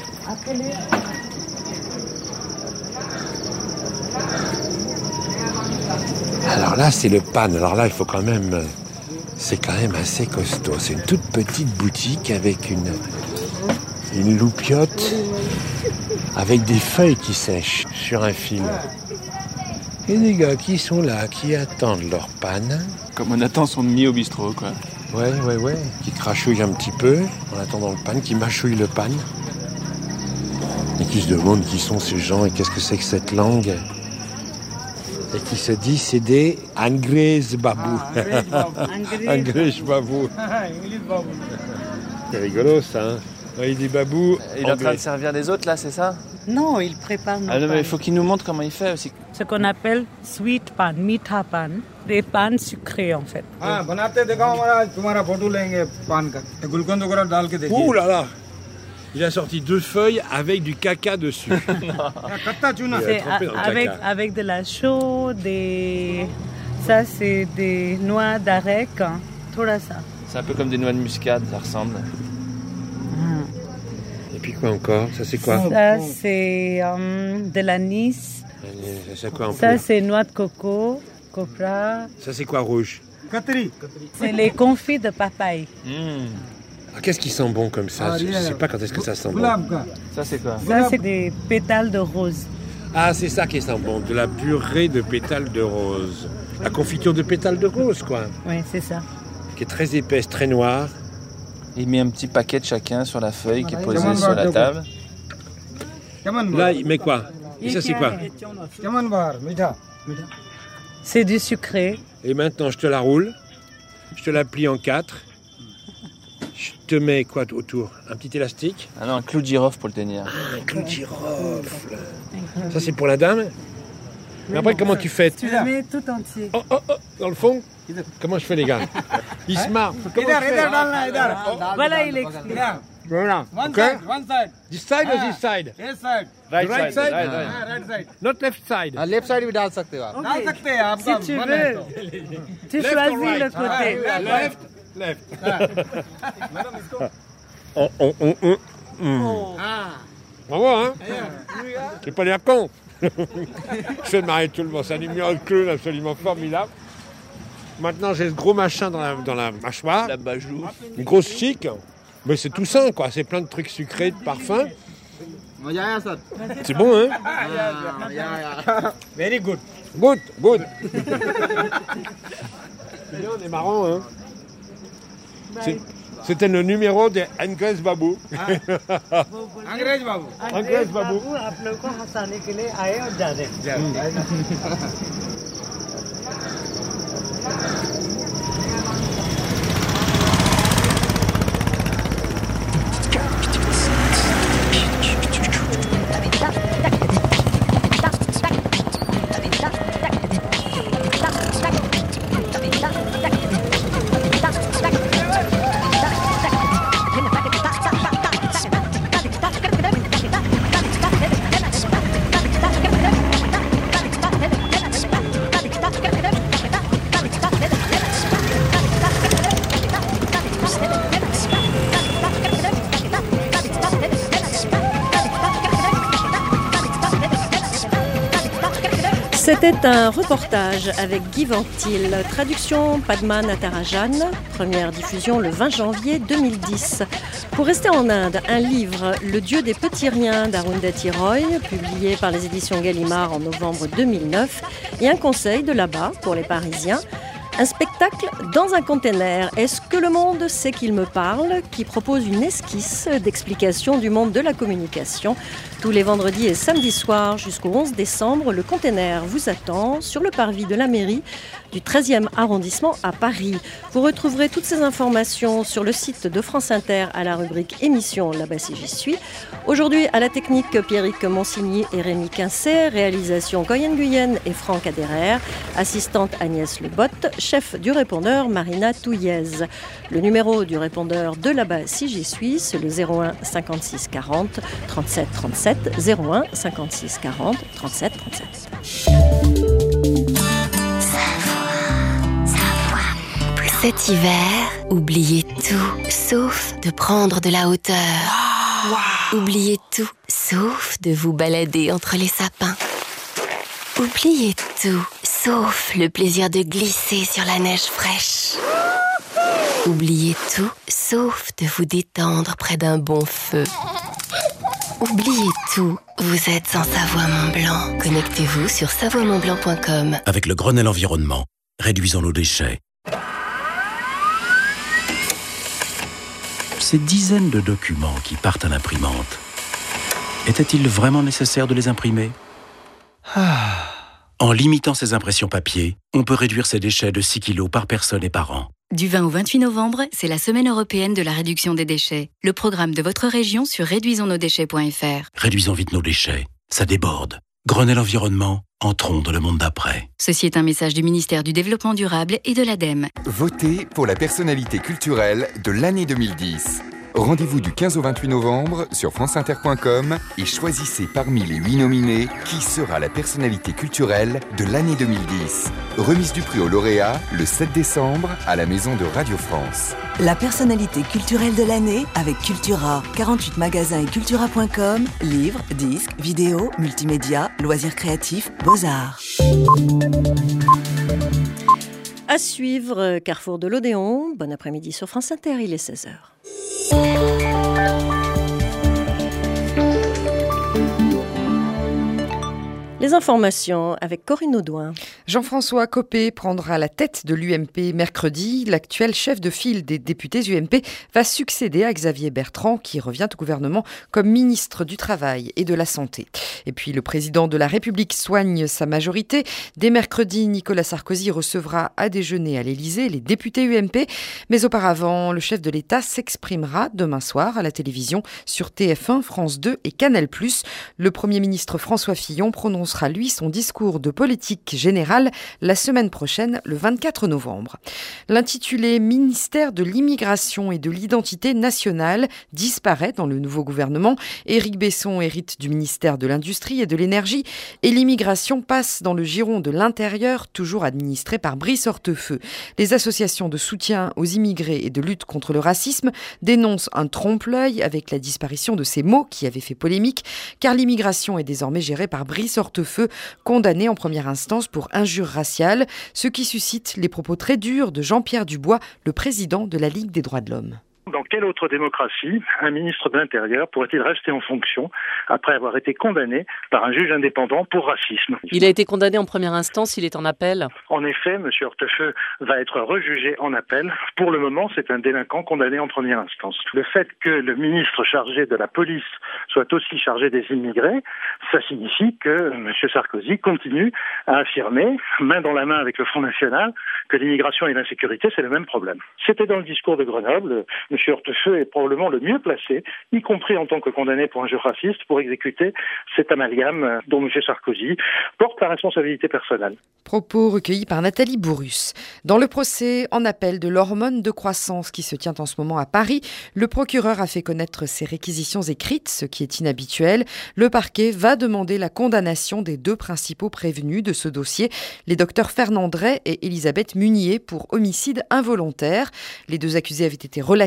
Alors là, c'est le pan. Alors là, il faut quand même... C'est quand même assez costaud. C'est une toute petite boutique avec une loupiote avec des feuilles qui sèchent sur un fil. Et des gars qui sont là, qui attendent leur panne. Comme on attend son demi au bistrot, quoi. Ouais. Qui crachouillent un petit peu en attendant le pan, qui mâchouillent le pan. Et qui se demandent qui sont ces gens et qu'est-ce que c'est que cette langue. Et qui se disent c'est des Anglais babou. Anglais babou. C'est rigolo ça, hein. Il dit babou. Il est en train de servir les autres là, c'est ça? Non, il prépare nos non, mais il faut qu'il nous montre comment il fait aussi. Ce qu'on appelle sweet pan, mitha pan, des pans sucrés en fait. Ouh là là! Il a sorti 2 feuilles avec du caca dessus. Avec de la chaux, ça c'est des noix d'arec, tout ça. C'est un peu comme des noix de muscade, ça ressemble. Et puis quoi encore? Ça c'est quoi? Ça c'est de l'anis. C'est quoi en Ça c'est noix de coco, copra. Ça c'est quoi rouge? C'est les confits de papaye. Ah, qu'est-ce qui sent bon comme ça? Je ne sais pas quand est-ce que ça sent bon. Ça c'est quoi? Ça c'est des pétales de rose. Ah, c'est ça qui sent bon, de la purée de pétales de rose. La confiture de pétales de rose, quoi. Oui, c'est ça. Qui est très épaisse, très noire. Il met un petit paquet de chacun sur la feuille qui est posée sur la table. Là, il met quoi? Et ça, c'est quoi? C'est du sucré. Et maintenant, je te la roule. Je te la plie en 4. Je te mets quoi autour? Un petit élastique? Ah non, un clou de girofle pour le tenir. Ah, un clou de girofle. Ça, c'est pour la dame? Mais après, comment tu fais? Tu le mets tout entier. Oh, dans le fond? Comment je fais, les gars? Il se marre. Voilà, il explique. Voilà. One side. This side or this side? This side. Right side? Right side. Not left side. Left side भी डाल सकते हो आप डाल सकते हैं आप Si tu veux, tu choisis le côté. Left. Bravo, hein? C'est pas l'air con. Je fais marrer tout le monde. C'est un numéro de clown absolument formidable. Maintenant, j'ai ce gros machin dans la mâchoire. La bajou. Une grosse chic. Mais c'est tout sain, quoi. C'est plein de trucs sucrés, de parfums. C'est bon, hein? Very good. Good. On est marrant, hein? C'était le numéro des Anglais Babou. अंग्रेज बाबू Anglais Babou. आप लोगों को हंसाने के लिए आए और जा रहे हैं. C'était un reportage avec Guy Ventil, traduction Padma Natarajan, première diffusion le 20 janvier 2010. Pour rester en Inde, un livre, Le Dieu des petits riens d'Arundhati Roy, publié par les éditions Gallimard en novembre 2009, et un conseil de là-bas pour les Parisiens, Un spectacle dans un container. Est-ce que le monde sait qu'il me parle? Qui propose une esquisse d'explication du monde de la communication. Tous les vendredis et samedis soirs jusqu'au 11 décembre, le container vous attend sur le parvis de la mairie du 13e arrondissement à Paris. Vous retrouverez toutes ces informations sur le site de France Inter à la rubrique émission Là-bas si j'y suis. Aujourd'hui, à la technique, Pierrick Monsigny et Rémi Quincet, réalisation Coyenne Guyenne et Franck Aderer, assistante Agnès Lebotte, chef du répondeur Marina Touillez. Le numéro du répondeur de Là-bas si j'y suis, c'est le 01 56 40 37 37, 01 56 40 37 37. Cet hiver, oubliez tout, sauf de prendre de la hauteur. Oubliez tout, sauf de vous balader entre les sapins. Oubliez tout, sauf le plaisir de glisser sur la neige fraîche. Oubliez tout, sauf de vous détendre près d'un bon feu. Oubliez tout, vous êtes en Savoie-Mont-Blanc. Connectez-vous sur savoiemontblanc.com. Avec le Grenelle Environnement, réduisons nos déchets. Ces dizaines de documents qui partent à l'imprimante, était-il vraiment nécessaire de les imprimer ? En limitant ces impressions papier, on peut réduire ces déchets de 6 kg par personne et par an. Du 20 au 28 novembre, c'est la semaine européenne de la réduction des déchets. Le programme de votre région sur réduisonsnosdéchets.fr. Réduisons vite nos déchets, ça déborde. Grenelle Environnement, entrons dans le monde d'après. Ceci est un message du ministère du Développement durable et de l'ADEME. Votez pour la personnalité culturelle de l'année 2010. Rendez-vous du 15 au 28 novembre sur franceinter.com et choisissez parmi les 8 nominés qui sera la personnalité culturelle de l'année 2010. Remise du prix au lauréat le 7 décembre à la Maison de Radio France. La personnalité culturelle de l'année avec Cultura. 48 magasins et cultura.com. Livres, disques, vidéos, multimédia, loisirs créatifs, beaux-arts. À suivre, Carrefour de l'Odéon. Bon après-midi sur France Inter, il est 16h. Les informations avec Corinne Audouin. Jean-François Copé prendra la tête de l'UMP mercredi. L'actuel chef de file des députés UMP va succéder à Xavier Bertrand qui revient au gouvernement comme ministre du Travail et de la Santé. Et puis le président de la République soigne sa majorité. Dès mercredi, Nicolas Sarkozy recevra à déjeuner à l'Élysée les députés UMP. Mais auparavant, le chef de l'État s'exprimera demain soir à la télévision sur TF1, France 2 et Canal+. Le Premier ministre François Fillon prononcera lui son discours de politique générale la semaine prochaine, le 24 novembre. L'intitulé ministère de l'immigration et de l'identité nationale disparaît dans le nouveau gouvernement. Éric Besson hérite du ministère de l'Industrie et de l'Énergie et l'immigration passe dans le giron de l'Intérieur, toujours administré par Brice Hortefeux. Les associations de soutien aux immigrés et de lutte contre le racisme dénoncent un trompe-l'œil avec la disparition de ces mots qui avaient fait polémique, car l'immigration est désormais gérée par Brice Hortefeux, condamné en première instance pour injure raciale, ce qui suscite les propos très durs de Jean-Pierre Dubois, le président de la Ligue des droits de l'homme. Dans quelle autre démocratie un ministre de l'Intérieur pourrait-il rester en fonction après avoir été condamné par un juge indépendant pour racisme ? Il a été condamné en première instance, il est en appel. En effet, M. Hortefeux va être rejugé en appel. Pour le moment, c'est un délinquant condamné en première instance. Le fait que le ministre chargé de la police soit aussi chargé des immigrés, ça signifie que M. Sarkozy continue à affirmer, main dans la main avec le Front National, que l'immigration et l'insécurité, c'est le même problème. C'était dans le discours de Grenoble. M. Hortefeux est probablement le mieux placé, y compris en tant que condamné pour injure raciste, pour exécuter cet amalgame dont M. Sarkozy porte la responsabilité personnelle. Propos recueillis par Nathalie Bourrus. Dans le procès en appel de l'hormone de croissance qui se tient en ce moment à Paris, le procureur a fait connaître ses réquisitions écrites, ce qui est inhabituel. Le parquet va demander la condamnation des deux principaux prévenus de ce dossier, les docteurs Fernand Drey et Elisabeth Munier, pour homicide involontaire. Les deux accusés avaient été relaxés en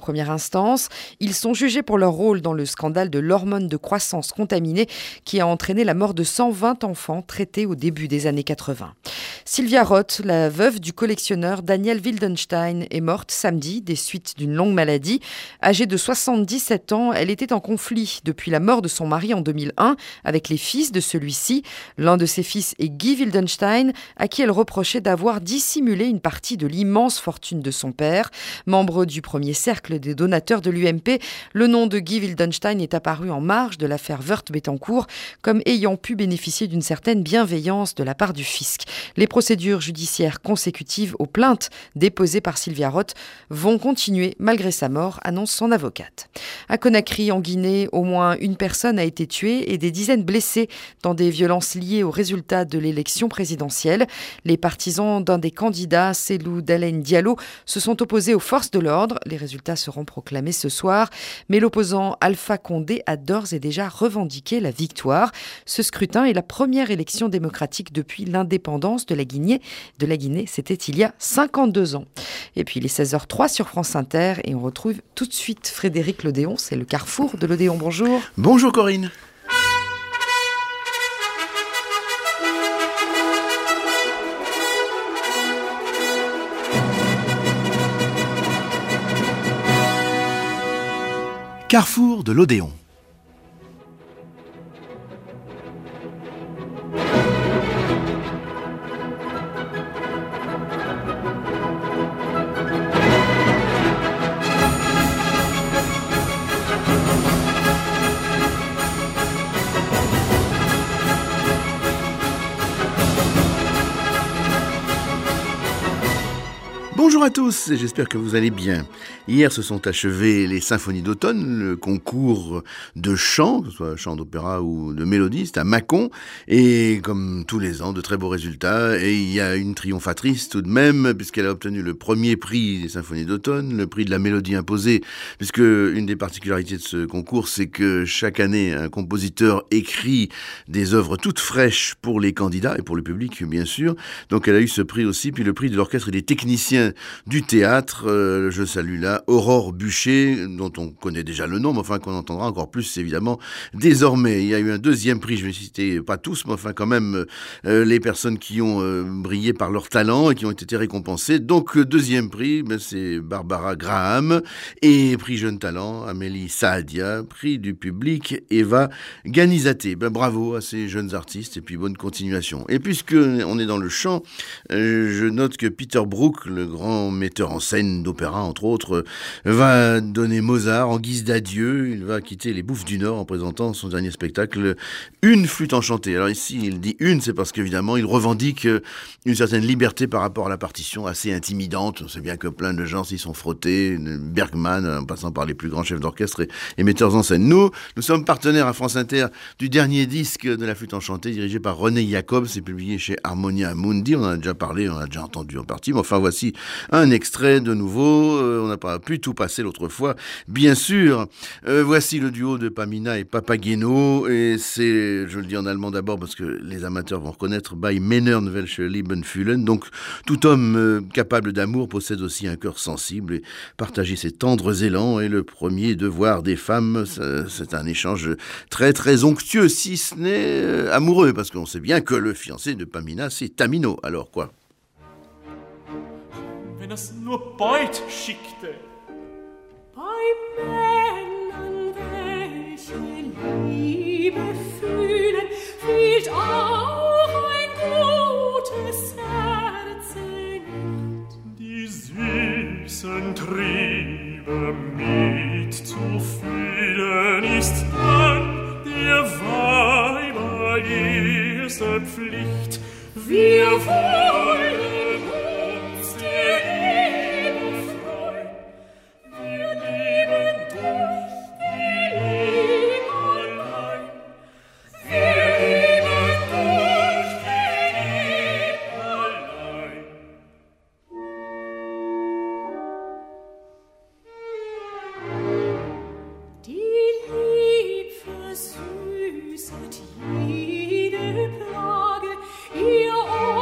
première instance. Ils sont jugés pour leur rôle dans le scandale de l'hormone de croissance contaminée qui a entraîné la mort de 120 enfants traités au début des années 80. Sylvia Roth, la veuve du collectionneur Daniel Wildenstein, est morte samedi des suites d'une longue maladie. Âgée de 77 ans, elle était en conflit depuis la mort de son mari en 2001 avec les fils de celui-ci. L'un de ses fils est Guy Wildenstein, à qui elle reprochait d'avoir dissimulé une partie de l'immense fortune de son père. Membre du premier cercle des donateurs de l'UMP, le nom de Guy Wildenstein est apparu en marge de l'affaire Woerth-Bettencourt comme ayant pu bénéficier d'une certaine bienveillance de la part du fisc. Les procédures judiciaires consécutives aux plaintes déposées par Sylvia Roth vont continuer malgré sa mort, annonce son avocate. À Conakry, en Guinée, au moins une personne a été tuée et des dizaines blessées dans des violences liées aux résultats de l'élection présidentielle. Les partisans d'un des candidats, Cellou Dalein Diallo, se sont opposés aux forces de l'ordre. Les résultats seront proclamés ce soir, mais l'opposant Alpha Condé a d'ores et déjà revendiqué la victoire. Ce scrutin est la première élection démocratique depuis l'indépendance de la Guinée. C'était il y a 52 ans. Et puis il est 16h03 sur France Inter et on retrouve tout de suite Frédéric Lodéon. C'est le carrefour de l'Odéon. Bonjour. Bonjour Corinne. Carrefour de l'Odéon. Bonjour à tous, et j'espère que vous allez bien. Hier se sont achevées les symphonies d'automne, le concours de chant, que ce soit chant d'opéra ou de mélodie, c'est à Mâcon, et comme tous les ans, de très beaux résultats, et il y a une triomphatrice tout de même, puisqu'elle a obtenu le premier prix des symphonies d'automne, le prix de la mélodie imposée, puisque une des particularités de ce concours, c'est que chaque année, un compositeur écrit des œuvres toutes fraîches pour les candidats, et pour le public, bien sûr, donc elle a eu ce prix aussi, puis le prix de l'orchestre et des techniciens du théâtre. Je salue là Aurore Bûcher, dont on connaît déjà le nom, mais enfin qu'on entendra encore plus évidemment désormais. Il y a eu un deuxième prix, je vais citer pas tous, mais enfin quand même les personnes qui ont brillé par leur talent et qui ont été récompensées. Donc deuxième prix, c'est Barbara Graham, et prix jeune talent, Amélie Saadia, prix du public, Eva Ganizate. Bravo à ces jeunes artistes et puis bonne continuation. Et puisque on est dans le chant, je note que Peter Brook, le grand metteur en scène d'opéra, entre autres, va donner Mozart en guise d'adieu. Il va quitter les Bouffes du Nord en présentant son dernier spectacle, Une flûte enchantée. Alors ici, il dit une, c'est parce qu'évidemment, il revendique une certaine liberté par rapport à la partition assez intimidante. On sait bien que plein de gens s'y sont frottés, Bergman, en passant par les plus grands chefs d'orchestre et metteurs en scène. Nous sommes partenaires à France Inter du dernier disque de la flûte enchantée, dirigé par René Jacob. C'est publié chez Harmonia Mundi. On en a déjà parlé, on a déjà entendu en partie, mais enfin voici un extrait de nouveau, on n'a pas pu tout passer l'autre fois, bien sûr. Voici le duo de Pamina et Papageno, et c'est, je le dis en allemand d'abord parce que les amateurs vont reconnaître, Bei Männern welche Leben fühlen. Donc tout homme capable d'amour possède aussi un cœur sensible, et partager ses tendres élans est le premier devoir des femmes. C'est un échange très très onctueux, si ce n'est amoureux, parce qu'on sait bien que le fiancé de Pamina, c'est Tamino. Alors quoi? Wenn es nur Beut schickte. Bei Männern, welche Liebe fühlen, fehlt auch ein gutes Herz nicht. Die süßen Triebe mitzufühlen ist dann der Weiber erste Pflicht. Wir wollen ihr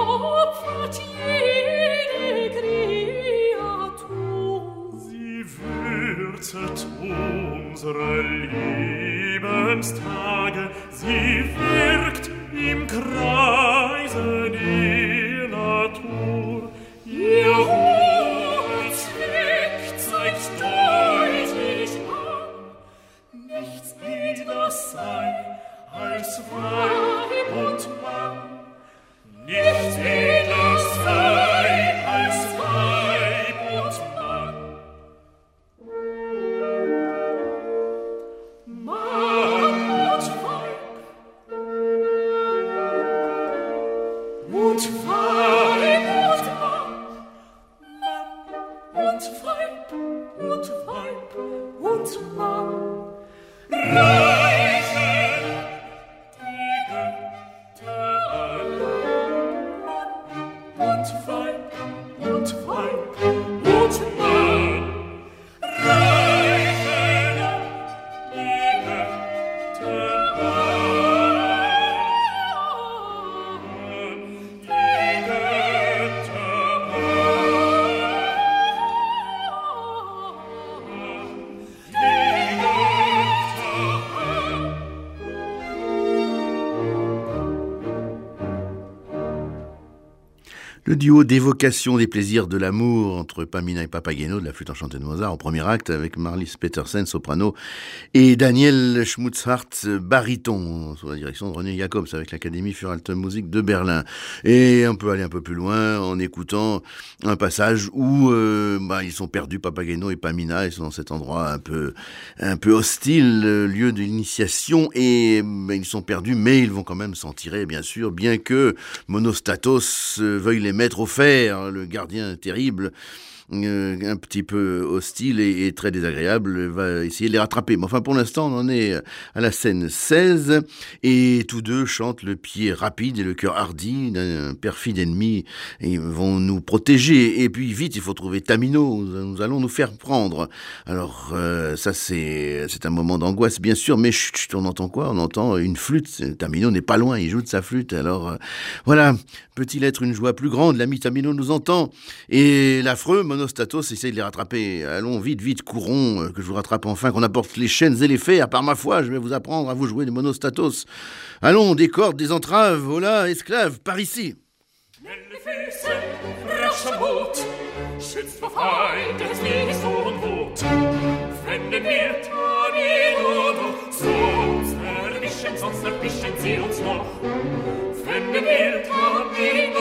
sind unsere Lebenstage, sie wirkt im Kreise der Natur. Ihr hoher Zweck zeigt deutlich an, nichts edles sei als Weib und Mann. Nichts edles sei als Weib und Mann. Mann und Weib. Und Weib und Mann. Mann und Weib. Und Weib und Mann. Reichen die Götter alle. Und Weib, und Weib, und Mann, reichen die Götter an, die Götter Le duo d'évocation des plaisirs de l'amour entre Pamina et Papageno de la flûte enchantée de Mozart en premier acte avec Marlis Petersen, soprano, et Daniel Schmutzhardt, baryton, sous la direction de René Jacobs avec l'Académie für Alte Musik de Berlin. Et on peut aller un peu plus loin en écoutant un passage où ils sont perdus, Papageno et Pamina, ils sont dans cet endroit un peu hostile, lieu de l'initiation, et ils sont perdus, mais ils vont quand même s'en tirer, bien sûr, bien que Monostatos veuille les mettre au fer, le gardien terrible, un petit peu hostile et très désagréable, va essayer de les rattraper. Mais enfin, pour l'instant, on en est à la scène 16, et tous deux chantent le pied rapide et le cœur hardi d'un perfide ennemi, et ils vont nous protéger. Et puis, vite, il faut trouver Tamino, nous allons nous faire prendre. Alors, ça, c'est un moment d'angoisse, bien sûr, mais chut, on entend quoi? On entend une flûte. Tamino n'est pas loin, il joue de sa flûte. Alors, voilà, peut-il être une joie plus grande? L'ami Tamino nous entend, et l'affreux Monostatos essaye de les rattraper. Allons, vite, courons, que je vous rattrape enfin, qu'on apporte les chaînes et les fers. Par ma foi, je vais vous apprendre à vous jouer de Monostatos. Allons, des cordes, des entraves, voilà, esclaves, par ici. Schnelle Füße, rascher Mut, schützt vor Feind des Weges und Wut. Wenden wir Tamino noch, sonst erwischen sie uns noch. Wenden wir Tamino